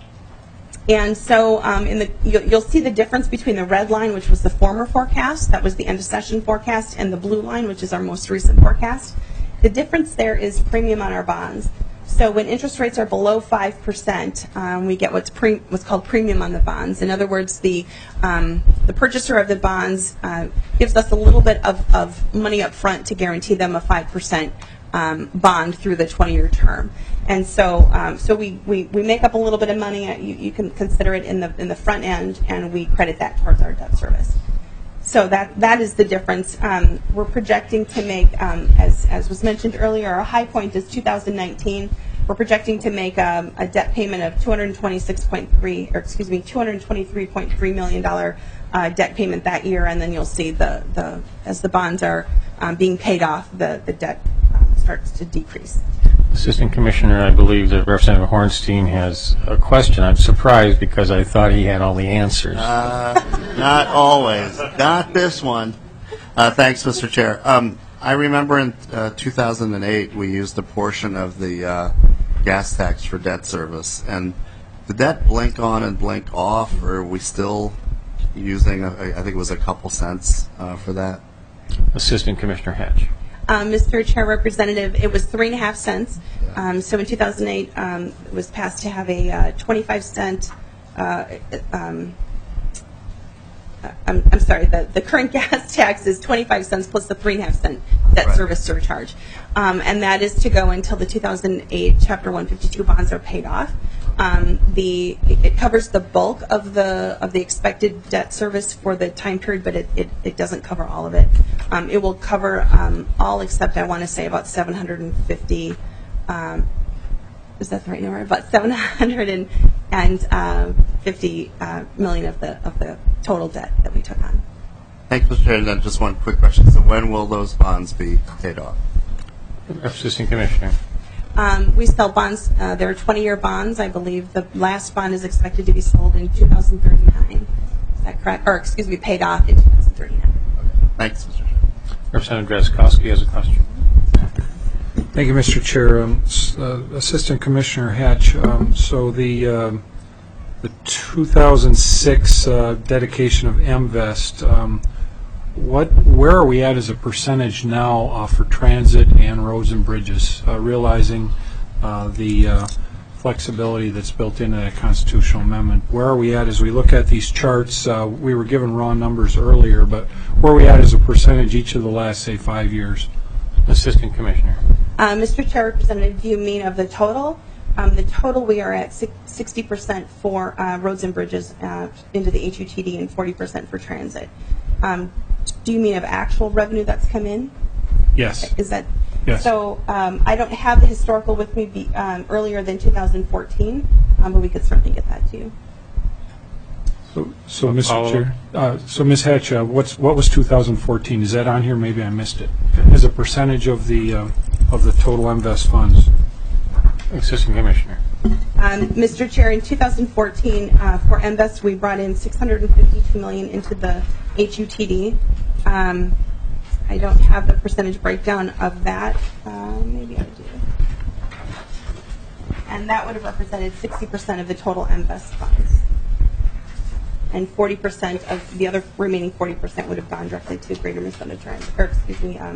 and so um, in the you'll, you'll see the difference between the red line, which was the former forecast, that was the end of session forecast, and the blue line, which is our most recent forecast. The difference there is premium on our bonds. So when interest rates are below five percent, um, we get what's, pre what's called premium on the bonds. In other words, the, um, the purchaser of the bonds uh, gives us a little bit of, of money up front to guarantee them a five percent um, bond through the twenty-year term. And so, um, so we, we, we make up a little bit of money. You, you can consider it in the, in the front end, and we credit that towards our debt service. So that, that is the difference. Um, we're projecting to make, um, as, as was mentioned earlier, our high point is two thousand nineteen. We're projecting to make um, a debt payment of two hundred twenty-six point three, or excuse me, two hundred twenty-three point three million dollars uh, debt payment that year, and then you'll see the, the as the bonds are um, being paid off, the, the debt um, starts to decrease.
Assistant Commissioner, I believe that Representative Hornstein has a question. I'm surprised because I thought he had all the answers.
Uh, not always. Not this one. Uh, thanks, Mister Chair. Um, I remember in uh, two thousand eight we used a portion of the uh, gas tax for debt service. And did that blink on and blink off, or are we still using, a, I think it was a couple cents uh, for that?
Assistant Commissioner Hatch.
Um, Mister Chair Representative, it was three and a half cents. Um, so in two thousand eight, um, it was passed to have a uh, twenty-five cent. Uh, um, I'm, I'm sorry. The, the current gas tax is twenty-five cents plus the three and a half cent debt
Right.
service surcharge, um, and that is to go until the two thousand eight Chapter one fifty-two bonds are paid off. Um, the it covers the bulk of the of the expected debt service for the time period, but it, it, it doesn't cover all of it. Um, it will cover um, all except, I want to say, about seven hundred fifty. Um, is that the right number? About seven hundred fifty uh, million of the of the total debt that we took on.
Thanks, Mister Chair. And then just one quick question. So when will those bonds be paid off?
Assistant Commissioner.
Um, we sell bonds. Uh, there are twenty-year bonds. I believe the last bond is expected to be sold in two thousand thirty-nine. Is that correct? Or excuse me, paid off in two thousand thirty-nine.
Thanks, Mister Chair.
Representative Drazkowski has a question.
Thank you, Mister Chair. Um, s- uh, Assistant Commissioner Hatch, um, so the um, the two thousand six uh, dedication of M-Vest, um, what, where are we at as a percentage now uh, for transit and roads and bridges, uh, realizing uh, the uh, flexibility that's built into that constitutional amendment? Where are we at as we look at these charts? Uh, we were given raw numbers earlier, but where are we at as a percentage each of the last, say, five years?
Assistant Commissioner.
Uh, Mister Chair Representative, do you mean of the total? Um, the total, we are at sixty percent for uh, roads and bridges uh, into the H U T D and forty percent for transit. Um, do you mean of actual revenue that's come in?
Yes.
Is that?
Yes.
So um, I don't have the historical with me be, um, earlier than two thousand fourteen, um, but we could certainly get that to you.
So, so Mister
follow-up?
Chair, uh, so Miz Hatch, uh, what's, what was two thousand fourteen? Is that on here? Maybe I missed it. As a percentage of the, uh, of the total M-Vest funds?
Assistant Commissioner.
Um, Mister Chair, in two thousand fourteen, uh, for M V E S, we brought in six hundred fifty-two million dollars into the H U T D. Um, I don't have the percentage breakdown of that. Uh, maybe I do. And that would have represented sixty percent of the total M V E S funds. And forty percent of the other remaining forty percent would have gone directly to Greater Minnesota Transit, or excuse me, um,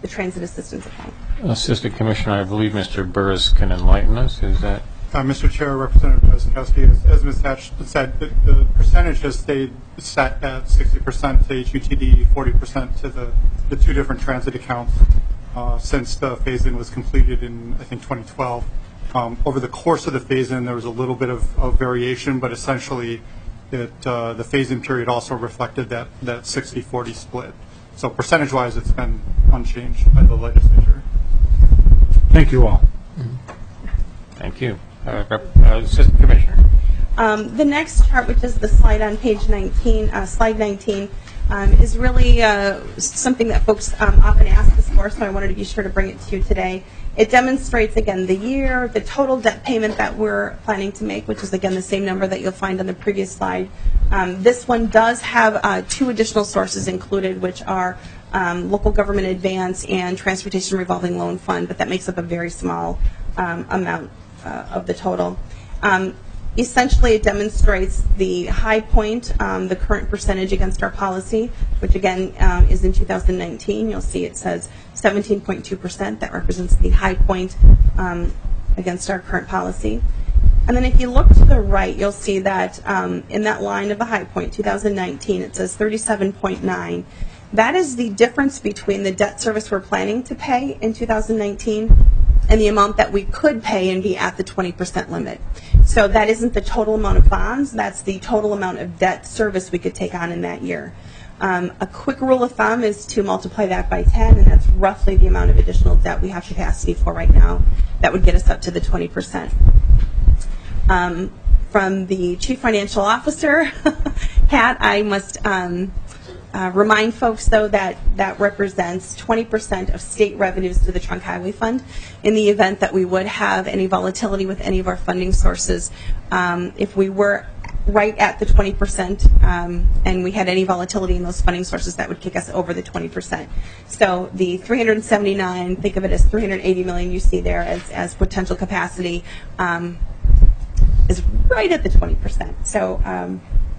the transit assistance account.
Assistant Commissioner, I believe Mister Burris can enlighten us. Is that?
Uh, Mister Chair, Representative Drazkowski, as, as Miz Hatch said, the, the percentage has stayed set at sixty percent to H U T D, forty percent to the, the two different transit accounts uh, since the phase-in was completed in, I think, twenty twelve. Um, over the course of the phase-in, there was a little bit of, of variation, but essentially it, uh, the phase-in period also reflected that, that sixty forty split. So percentage-wise, it's been unchanged by the legislature.
Thank you all.
Thank you. Uh, Rep- uh, Assistant Commissioner.
Um, the next chart, which is the slide on page nineteen, uh, slide nineteen, um, is really uh, something that folks um, often ask us for, so I wanted to be sure to bring it to you today. It demonstrates, again, the year, the total debt payment that we're planning to make, which is, again, the same number that you'll find on the previous slide. Um, this one does have uh, two additional sources included, which are um, local government advance and transportation revolving loan fund, but that makes up a very small um, amount uh, of the total. Um, Essentially, it demonstrates the high point, um, the current percentage against our policy, which again um, is in two thousand nineteen. You'll see it says seventeen point two percent. That represents the high point um, against our current policy. And then if you look to the right, you'll see that um, in that line of the high point, two thousand nineteen, it says thirty-seven point nine. That is the difference between the debt service we're planning to pay in two thousand nineteen and the amount that we could pay and be at the twenty percent limit. So that isn't the total amount of bonds, that's the total amount of debt service we could take on in that year. Um, a quick rule of thumb is to multiply that by ten, and that's roughly the amount of additional debt we have capacity for right now. That would get us up to the twenty percent. Um, from the Chief Financial Officer hat, I must um, Uh, remind folks, though, that that represents twenty percent of state revenues to the Trunk Highway Fund. In the event that we would have any volatility with any of our funding sources, um, if we were right at the twenty percent um, and we had any volatility in those funding sources, that would kick us over the twenty percent. So the three hundred seventy-nine, think of it as three hundred eighty million you see there as, as potential capacity, um, is right at the twenty percent. So um,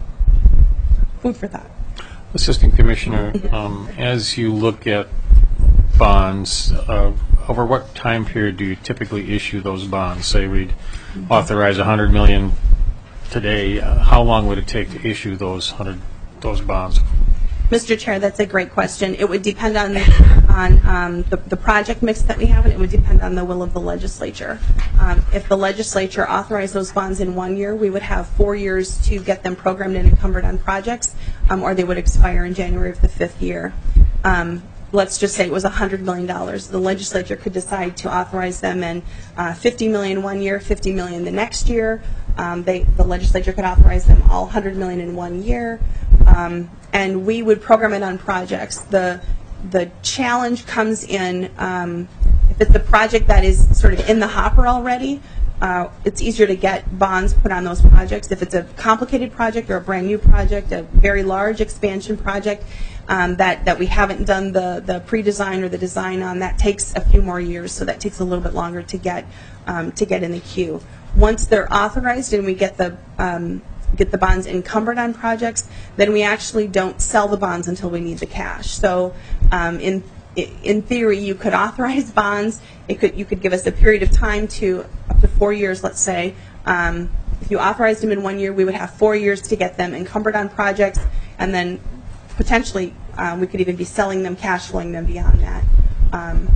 food for thought.
Assistant Commissioner, um, as you look at bonds, uh, over what time period do you typically issue those bonds? Say we'd authorize one hundred million dollars today. Uh, how long would it take to issue those one hundred those bonds?
Mister Chair, that's a great question. It would depend on the, on um, the, the project mix that we have, and it would depend on the will of the legislature. Um, if the legislature authorized those bonds in one year, we would have four years to get them programmed and encumbered on projects, um, or they would expire in January of the fifth year. Um, let's just say it was one hundred million dollars. The legislature could decide to authorize them in uh, fifty million dollars one year, fifty million dollars the next year. Um, they, the legislature could authorize them all one hundred million dollars in one year. Um, and we would program it on projects. The the challenge comes in um, if it's a project that is sort of in the hopper already. Uh, it's easier to get bonds put on those projects. If it's a complicated project or a brand new project, a very large expansion project um, that that we haven't done the the pre-design or the design on, that takes a few more years. So that takes a little bit longer to get um, to get in the queue. Once they're authorized and we get the um, get the bonds encumbered on projects, then we actually don't sell the bonds until we need the cash. So um, in in theory, you could authorize bonds. It could you could give us a period of time to up to four years, let's say. Um, if you authorized them in one year, we would have four years to get them encumbered on projects, and then potentially uh, we could even be selling them, cash flowing them beyond that. Um,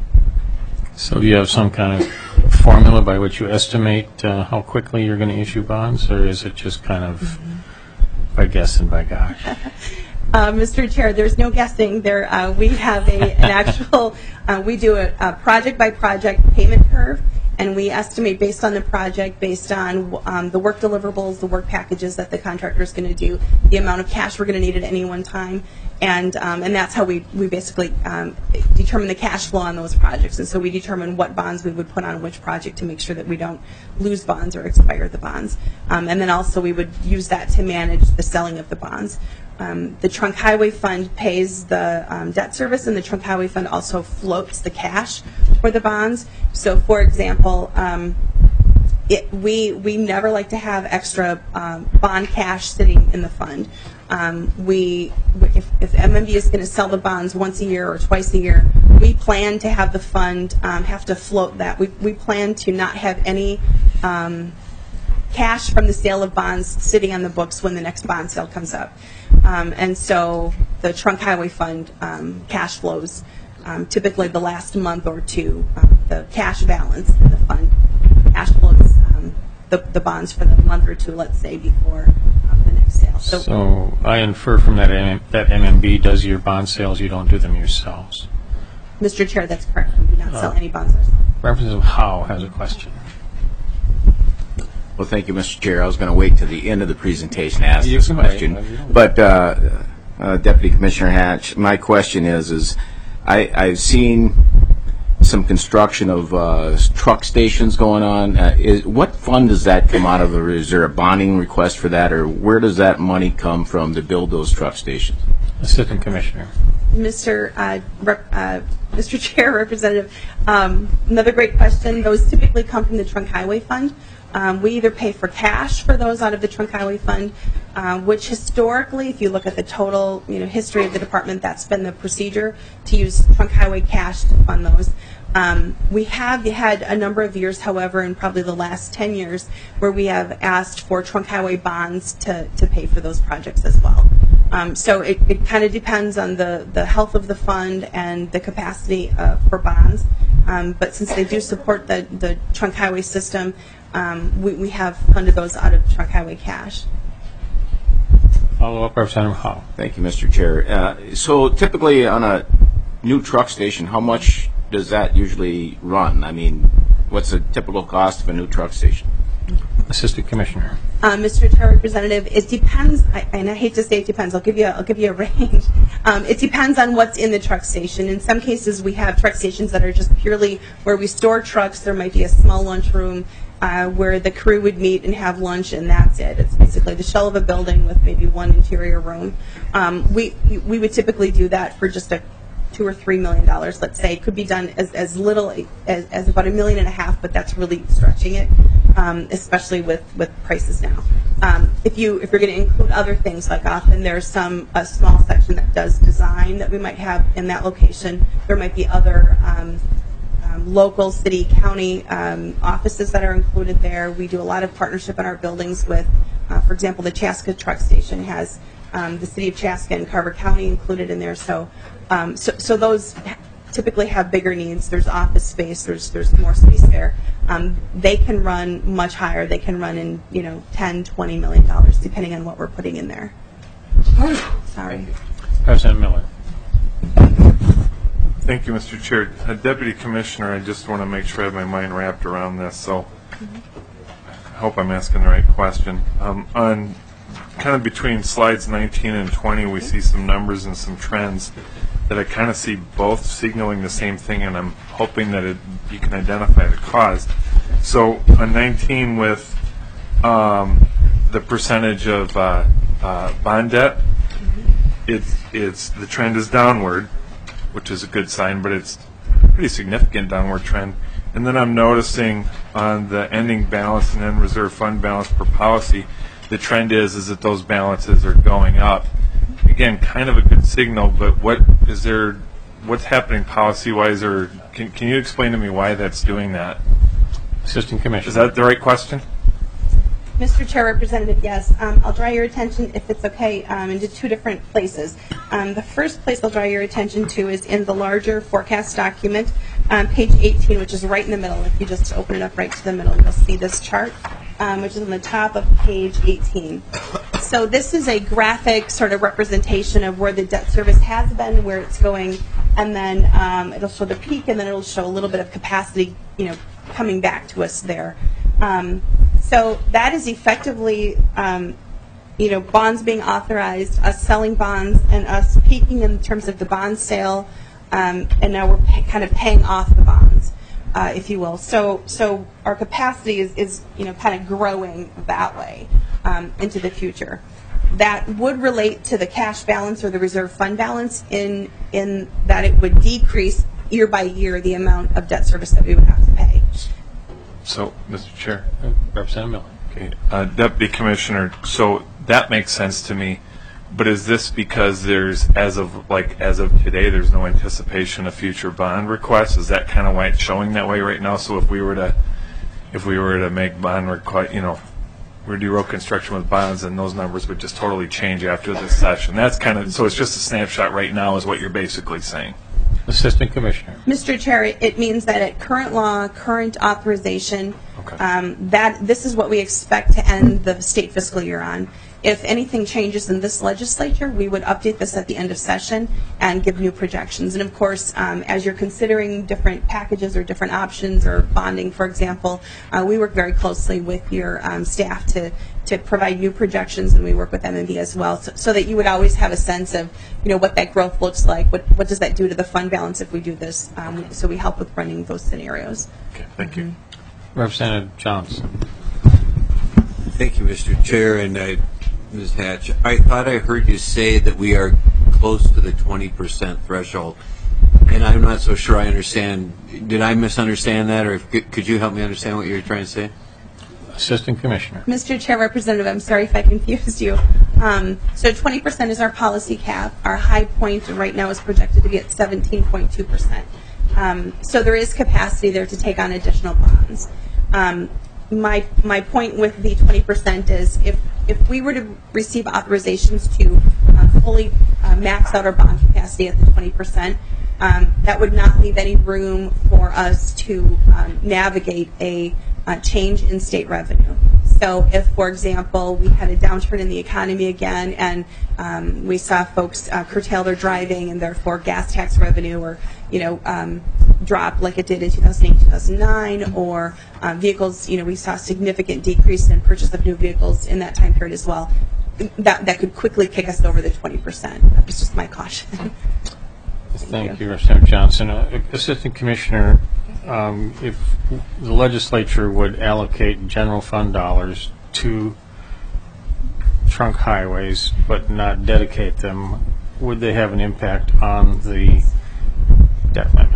So do you have some kind of formula by which you estimate uh, how quickly you're going to issue bonds, or is it just kind of mm-hmm. by guess and by gosh?
Uh, Mister Chair, there's no guessing. There, uh, we have a, an actual, uh, we do a, a project-by-project payment curve, and we estimate based on the project, based on um, the work deliverables, the work packages that the contractor is going to do, the amount of cash we're going to need at any one time, and um, and that's how we, we basically um, determine the cash flow on those projects. And so we determine what bonds we would put on which project to make sure that we don't lose bonds or expire the bonds. Um, and then also we would use that to manage the selling of the bonds. Um, the Trunk Highway Fund pays the um, debt service, and the Trunk Highway Fund also floats the cash for the bonds. So, for example, um, it, we we never like to have extra um, bond cash sitting in the fund. Um, we, if, if M M B is going to sell the bonds once a year or twice a year, we plan to have the fund um, have to float that. We, we plan to not have any um, cash from the sale of bonds sitting on the books when the next bond sale comes up. Um, and so the Trunk Highway Fund um, cash flows um, typically the last month or two, um, the cash balance in the fund cash flows um, the, the bonds for the month or two, let's say, before um, the next sale. So,
So I infer from that M- that M M B does your bond sales, you don't do them yourselves.
Mister Chair, that's correct. We do not sell
Uh,
any bonds ourselves.
Representative Howe has a question.
Well, thank you, Mister Chair. I was going to wait to the end of the presentation to ask
You
this
can wait.
question.
No, you don't.
But uh, uh, Deputy Commissioner Hatch, my question is, is I, I've seen some construction of uh, truck stations going on. Uh, is, what fund does that come out of? Or is there a bonding request for that? Or where does that money come from to build those truck stations?
Assistant Commissioner.
Mister Uh, Rep, uh, Mister Chair, Representative, um, another great question. Those typically come from the Trunk Highway Fund. Um, we either pay for cash for those out of the Trunk Highway Fund, uh, which historically, if you look at the total, you know, history of the department, that's been the procedure to use Trunk Highway cash to fund those. Um, we have had a number of years, however, in probably the last ten years, where we have asked for Trunk Highway bonds to, to pay for those projects as well. Um, so it, it kind of depends on the, the health of the fund and the capacity uh, for bonds. Um, but since they do support the, the Trunk Highway system, um, we, we have funded those out of Trunk Highway cash.
Follow up, Representative Howe.
Thank you, Mister Chair. Uh, so typically on a new truck station, how much does that usually run? I mean, what's the typical cost of a new truck station?
Assistant Commissioner.
Um, Mister Chair, Representative, it depends, I, and I hate to say it depends. I'll give you, a, I'll give you a range. Um, it depends on what's in the truck station. In some cases, we have truck stations that are just purely where we store trucks. There might be a small lunchroom uh, where the crew would meet and have lunch, and that's it. It's basically the shell of a building with maybe one interior room. Um, we we would typically do that for just a two or three million dollars, let's say. It could be done as, as little as, as about a million and a half, but that's really stretching it, um, especially with, with prices now. Um, if you if you're going to include other things, like often there's some a small section that does design that we might have in that location. There might be other um, um, local, city, county um, offices that are included there. We do a lot of partnership in our buildings with, uh, for example, the Chaska truck station has um, the city of Chaska and Carver County included in there. So. Um, so, so those typically have bigger needs. There's office space. There's there's more space there. Um, they can run much higher. They can run in you know ten, twenty million dollars depending on what we're putting in there. Sorry.
President Miller.
Thank you, Mister Chair. Uh, Deputy Commissioner, I just want to make sure I have my mind wrapped around this. So I hope I'm asking the right question. Um, on kind of between slides nineteen and twenty, we see some numbers and some trends that I kind of see both signaling the same thing, and I'm hoping that it, you can identify the cause. So on nineteen, with um, the percentage of uh, uh, bond debt, it's it's the trend is downward, which is a good sign, but it's a pretty significant downward trend. And then I'm noticing on the ending balance and end reserve fund balance per policy, the trend is is that those balances are going up. Again, kind of a good signal, but what is there? What's happening policy-wise, or can can you explain to me why that's doing that?
Assistant Commissioner.
Is that the right question?
Mister Chair, Representative, yes. Um, I'll draw your attention, if it's okay, um, into two different places. Um, the first place I'll draw your attention to is in the larger forecast document, um, page eighteen, which is right in the middle. If you just open it up right to the middle, you'll see this chart, um, which is on the top of page eighteen. So this is a graphic sort of representation of where the debt service has been, where it's going, and then um, it'll show the peak, and then it'll show a little bit of capacity, you know, coming back to us there. Um, so that is effectively, um, you know, bonds being authorized, us selling bonds, and us peaking in terms of the bond sale, um, and now we're pay, kind of paying off the bonds, uh, if you will. So, so our capacity is, is, you know, kind of growing that way um, into the future. That would relate to the cash balance or the reserve fund balance in in that it would decrease year by year the amount of debt service that we would have to pay.
So, Mister Chair.
Representative Miller.
Okay, uh, Deputy Commissioner, so that makes sense to me, but is this because there's, as of like as of today, there's no anticipation of future bond requests? Is that kind of why it's showing that way right now? So if we were to, if we were to make bond request, you know, we do road construction with bonds, and those numbers would just totally change after this session. That's kind of, so it's just a snapshot right now is what you're basically saying.
Assistant Commissioner.
Mister Chair, it means that at current law, current authorization,
Okay.
um, that this is what we expect to end the state fiscal year on. If anything changes in this legislature, we would update this at the end of session and give new projections. And of course, um, as you're considering different packages or different options or bonding, for example, uh, we work very closely with your um, staff to to provide new projections, and we work with M and B as well, so, so that you would always have a sense of, you know, what that growth looks like. What what does that do to the fund balance if we do this? Um, so we help with running those scenarios.
Okay, thank you.
Representative Johnson.
Thank you, Mister Chair, and uh, Miz Hatch. I thought I heard you say that we are close to the twenty percent threshold, and I'm not so sure I understand. Did I misunderstand that, or if, could you help me understand what you're trying to say?
Assistant Commissioner.
Mister Chair, Representative, I'm sorry if I confused you. Um, so twenty percent is our policy cap. Our high point right now is projected to be at seventeen point two percent. Um, so there is capacity there to take on additional bonds. Um, my my point with the twenty percent is if if we were to receive authorizations to uh, fully uh, max out our bond capacity at the twenty percent, um, that would not leave any room for us to um, navigate a uh, change in state revenue. So if, for example, we had a downturn in the economy again and um, we saw folks uh, curtail their driving and therefore gas tax revenue or, you know, um, drop like it did in two thousand eight, two thousand nine, or um, vehicles, you know, we saw a significant decrease in purchase of new vehicles in that time period as well. That, that could quickly kick us over the twenty percent. That was just my caution.
Thank, Thank you, you Representative Johnson. Uh, Assistant Commissioner, um, if the legislature would allocate general fund dollars to trunk highways but not dedicate them, would they have an impact on the debt limit?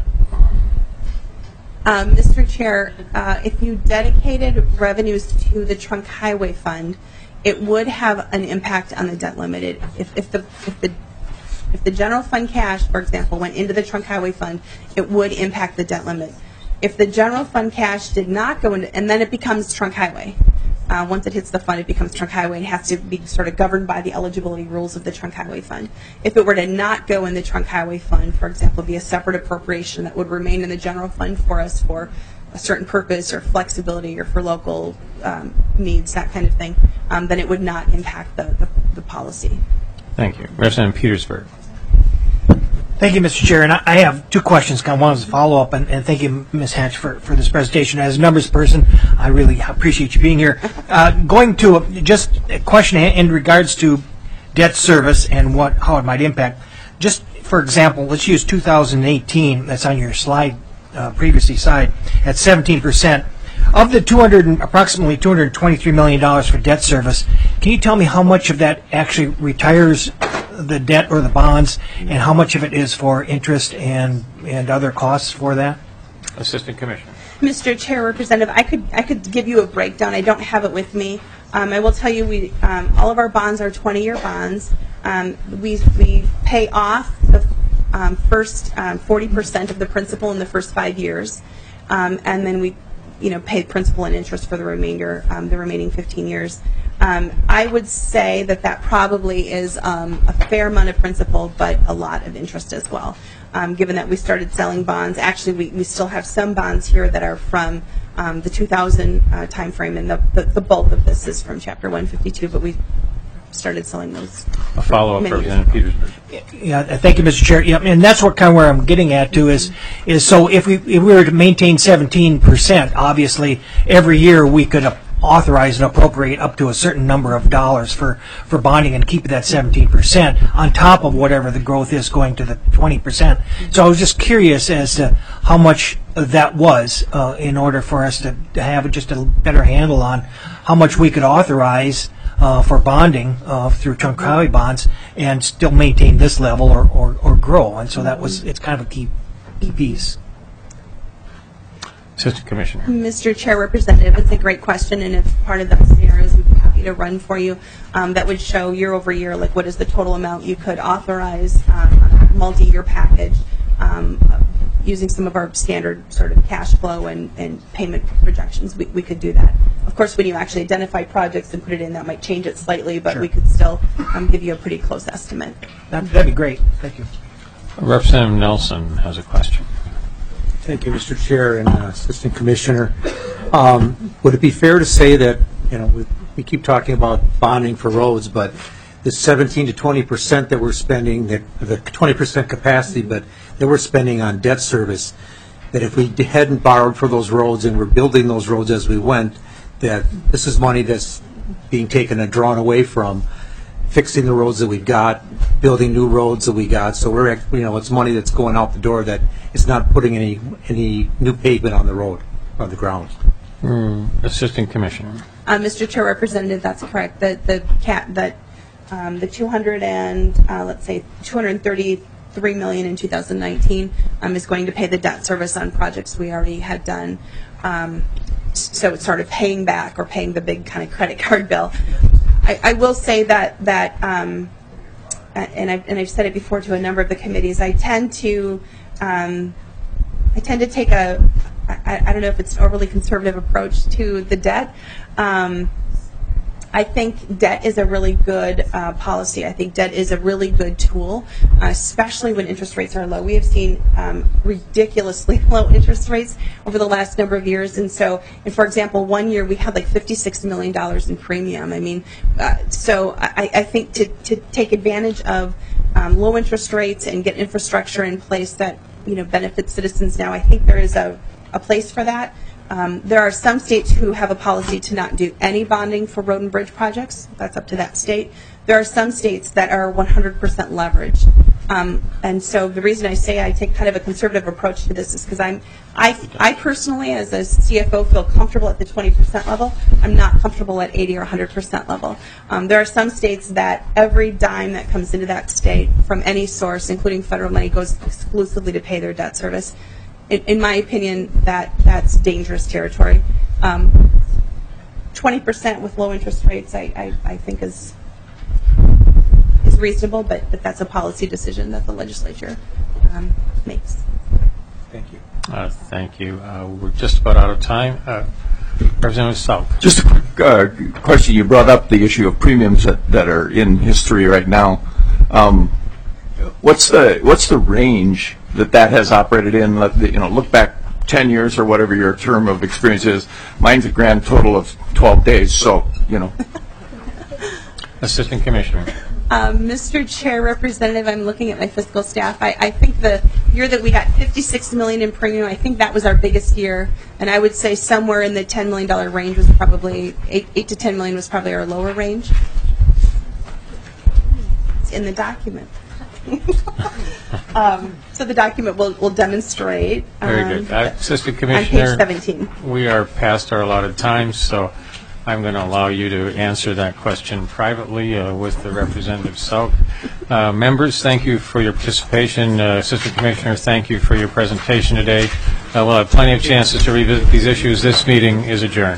Um, Mister Chair, uh, if you dedicated revenues to the trunk highway fund, it would have an impact on the debt limit. It, if, if the if the if the general fund cash, for example, went into the trunk highway fund, it would impact the debt limit. If the general fund cash did not go into, and then it becomes trunk highway. Uh, once it hits the fund, it becomes trunk highway and has to be sort of governed by the eligibility rules of the trunk highway fund. If it were to not go in the trunk highway fund, for example, be a separate appropriation that would remain in the general fund for us for a certain purpose or flexibility or for local um, needs, that kind of thing, um, then it would not impact the, the, the policy.
Thank you. Representative Petersburg.
Thank you, Mister Chair. And I I have two questions. Kind of one is a follow-up, and, and thank you, Miz Hatch, for, for this presentation. As a numbers person, I really appreciate you being here. Uh, going to a, just a question in regards to debt service and what how it might impact. Just for example, let's use two thousand eighteen. That's on your slide, uh, previously side, at seventeen percent. Of the two hundred, approximately two hundred twenty-three million dollars for debt service, can you tell me how much of that actually retires the debt or the bonds, and how much of it is for interest and and other costs for that?
Assistant Commissioner.
Mister Chair, Representative, I could I could give you a breakdown. I don't have it with me. Um, I will tell you, we um, all of our bonds are twenty-year bonds. Um, we we pay off the um, first um, forty percent of the principal in the first five years, um, and then we, you know, pay principal and interest for the remainder, um, the remaining fifteen years. Um, I would say that that probably is um, a fair amount of principal, but a lot of interest as well. Um, given that we started selling bonds, actually we, we still have some bonds here that are from um, the two thousand uh, timeframe, and the, the, the bulk of this is from Chapter one fifty-two, but we started selling those.
A follow-up, Representative Petersburg.
Yeah, thank you, Mister Chair. Yeah, and that's what kind of where I'm getting at too is is so if we if we were to maintain seventeen percent, obviously every year we could uh, authorize and appropriate up to a certain number of dollars for for bonding and keep it at seventeen percent on top of whatever the growth is going to the twenty percent. So I was just curious as to how much that was uh, in order for us to, to have just a better handle on how much we could authorize Uh, for bonding uh, through trunk highway bonds and still maintain this level or, or, or grow. And so that was, it's kind of a key, key piece.
Assistant Commissioner.
Mister Chair, Representative, it's a great question, and if part of the scenarios, we'd be happy to run for you um, that would show year over year, like what is the total amount you could authorize um, on a multi-year package um, using some of our standard sort of cash flow and, and payment projections. We, we could do that. Of course, when you actually identify projects and put it in, that might change it slightly, but
Sure.
we could still um, give you a pretty close estimate.
That'd that'd be great. Thank you.
Representative Nelson has a question.
Thank you, Mister Chair and uh, Assistant Commissioner. Um, would it be fair to say that, you know, we, we keep talking about bonding for roads, but the seventeen to twenty percent that we're spending, the, the twenty percent capacity, but that we're spending on debt service, that if we hadn't borrowed for those roads and we're building those roads as we went, that this is money that's being taken and drawn away from fixing the roads that we've got, building new roads that we got. So we're, you know, it's money that's going out the door that is not putting any any new pavement on the road, on the ground.
Mm, Assistant Commissioner.
Uh, Mister Chair, Representative, that's correct. The the cat that um, the two hundred and uh, let's say two hundred thirty-three million in two thousand nineteen um, is going to pay the debt service on projects we already had done. Um, so it's sort of paying back or paying the big kind of credit card bill. I, I will say that that um, and I've and I've said it before to a number of the committees. I tend to um, I tend to take a I, I don't know if it's an overly conservative approach to the debt. Um, I think debt is a really good uh, policy. I think debt is a really good tool, uh, especially when interest rates are low. We have seen um, ridiculously low interest rates over the last number of years. And so, and for example, one year we had like fifty-six million dollars in premium. I mean, uh, so I, I think to, to take advantage of um, low interest rates and get infrastructure in place that, you know, benefits citizens now, I think there is a, a place for that. Um, there are some states who have a policy to not do any bonding for road and bridge projects. That's up to that state. There are some states that are one hundred percent leveraged. Um, and so the reason I say I take kind of a conservative approach to this is because I'm, I, I personally, as a C F O, feel comfortable at the twenty percent level. I'm not comfortable at eighty or one hundred percent level. Um, there are some states that every dime that comes into that state from any source, including federal money, goes exclusively to pay their debt service. In, in my opinion, that that's dangerous territory. Um, twenty percent with low interest rates, I, I, I think is is reasonable, but, but that's a policy decision that the legislature um, makes.
Thank you.
Uh, thank you. Uh, we're just about out of time. Uh, Representative Selk.
Just a quick uh, question. You brought up the issue of premiums that, that are in history right now. Um, what's the what's the range that that has operated in? Let the, you know, look back ten years or whatever your term of experience is. Mine's a grand total of twelve days. So you know.
Assistant Commissioner.
Um, Mister Chair, Representative, I'm looking at my fiscal staff. I, I think the year that we got fifty-six million dollars in premium, I think that was our biggest year, and I would say somewhere in the ten million dollars range was probably eight, eight to ten million was probably our lower range. It's in the document. um, so the document will, will demonstrate.
Very
um,
good. Uh, Assistant Commissioner.
On page seventeen.
We are past our allotted time, so I'm going to allow you to answer that question privately uh, with the Representative Selk. Uh, members, thank you for your participation. Uh, Assistant Commissioner, thank you for your presentation today. Uh, we'll have plenty of chances to revisit these issues. This meeting is adjourned.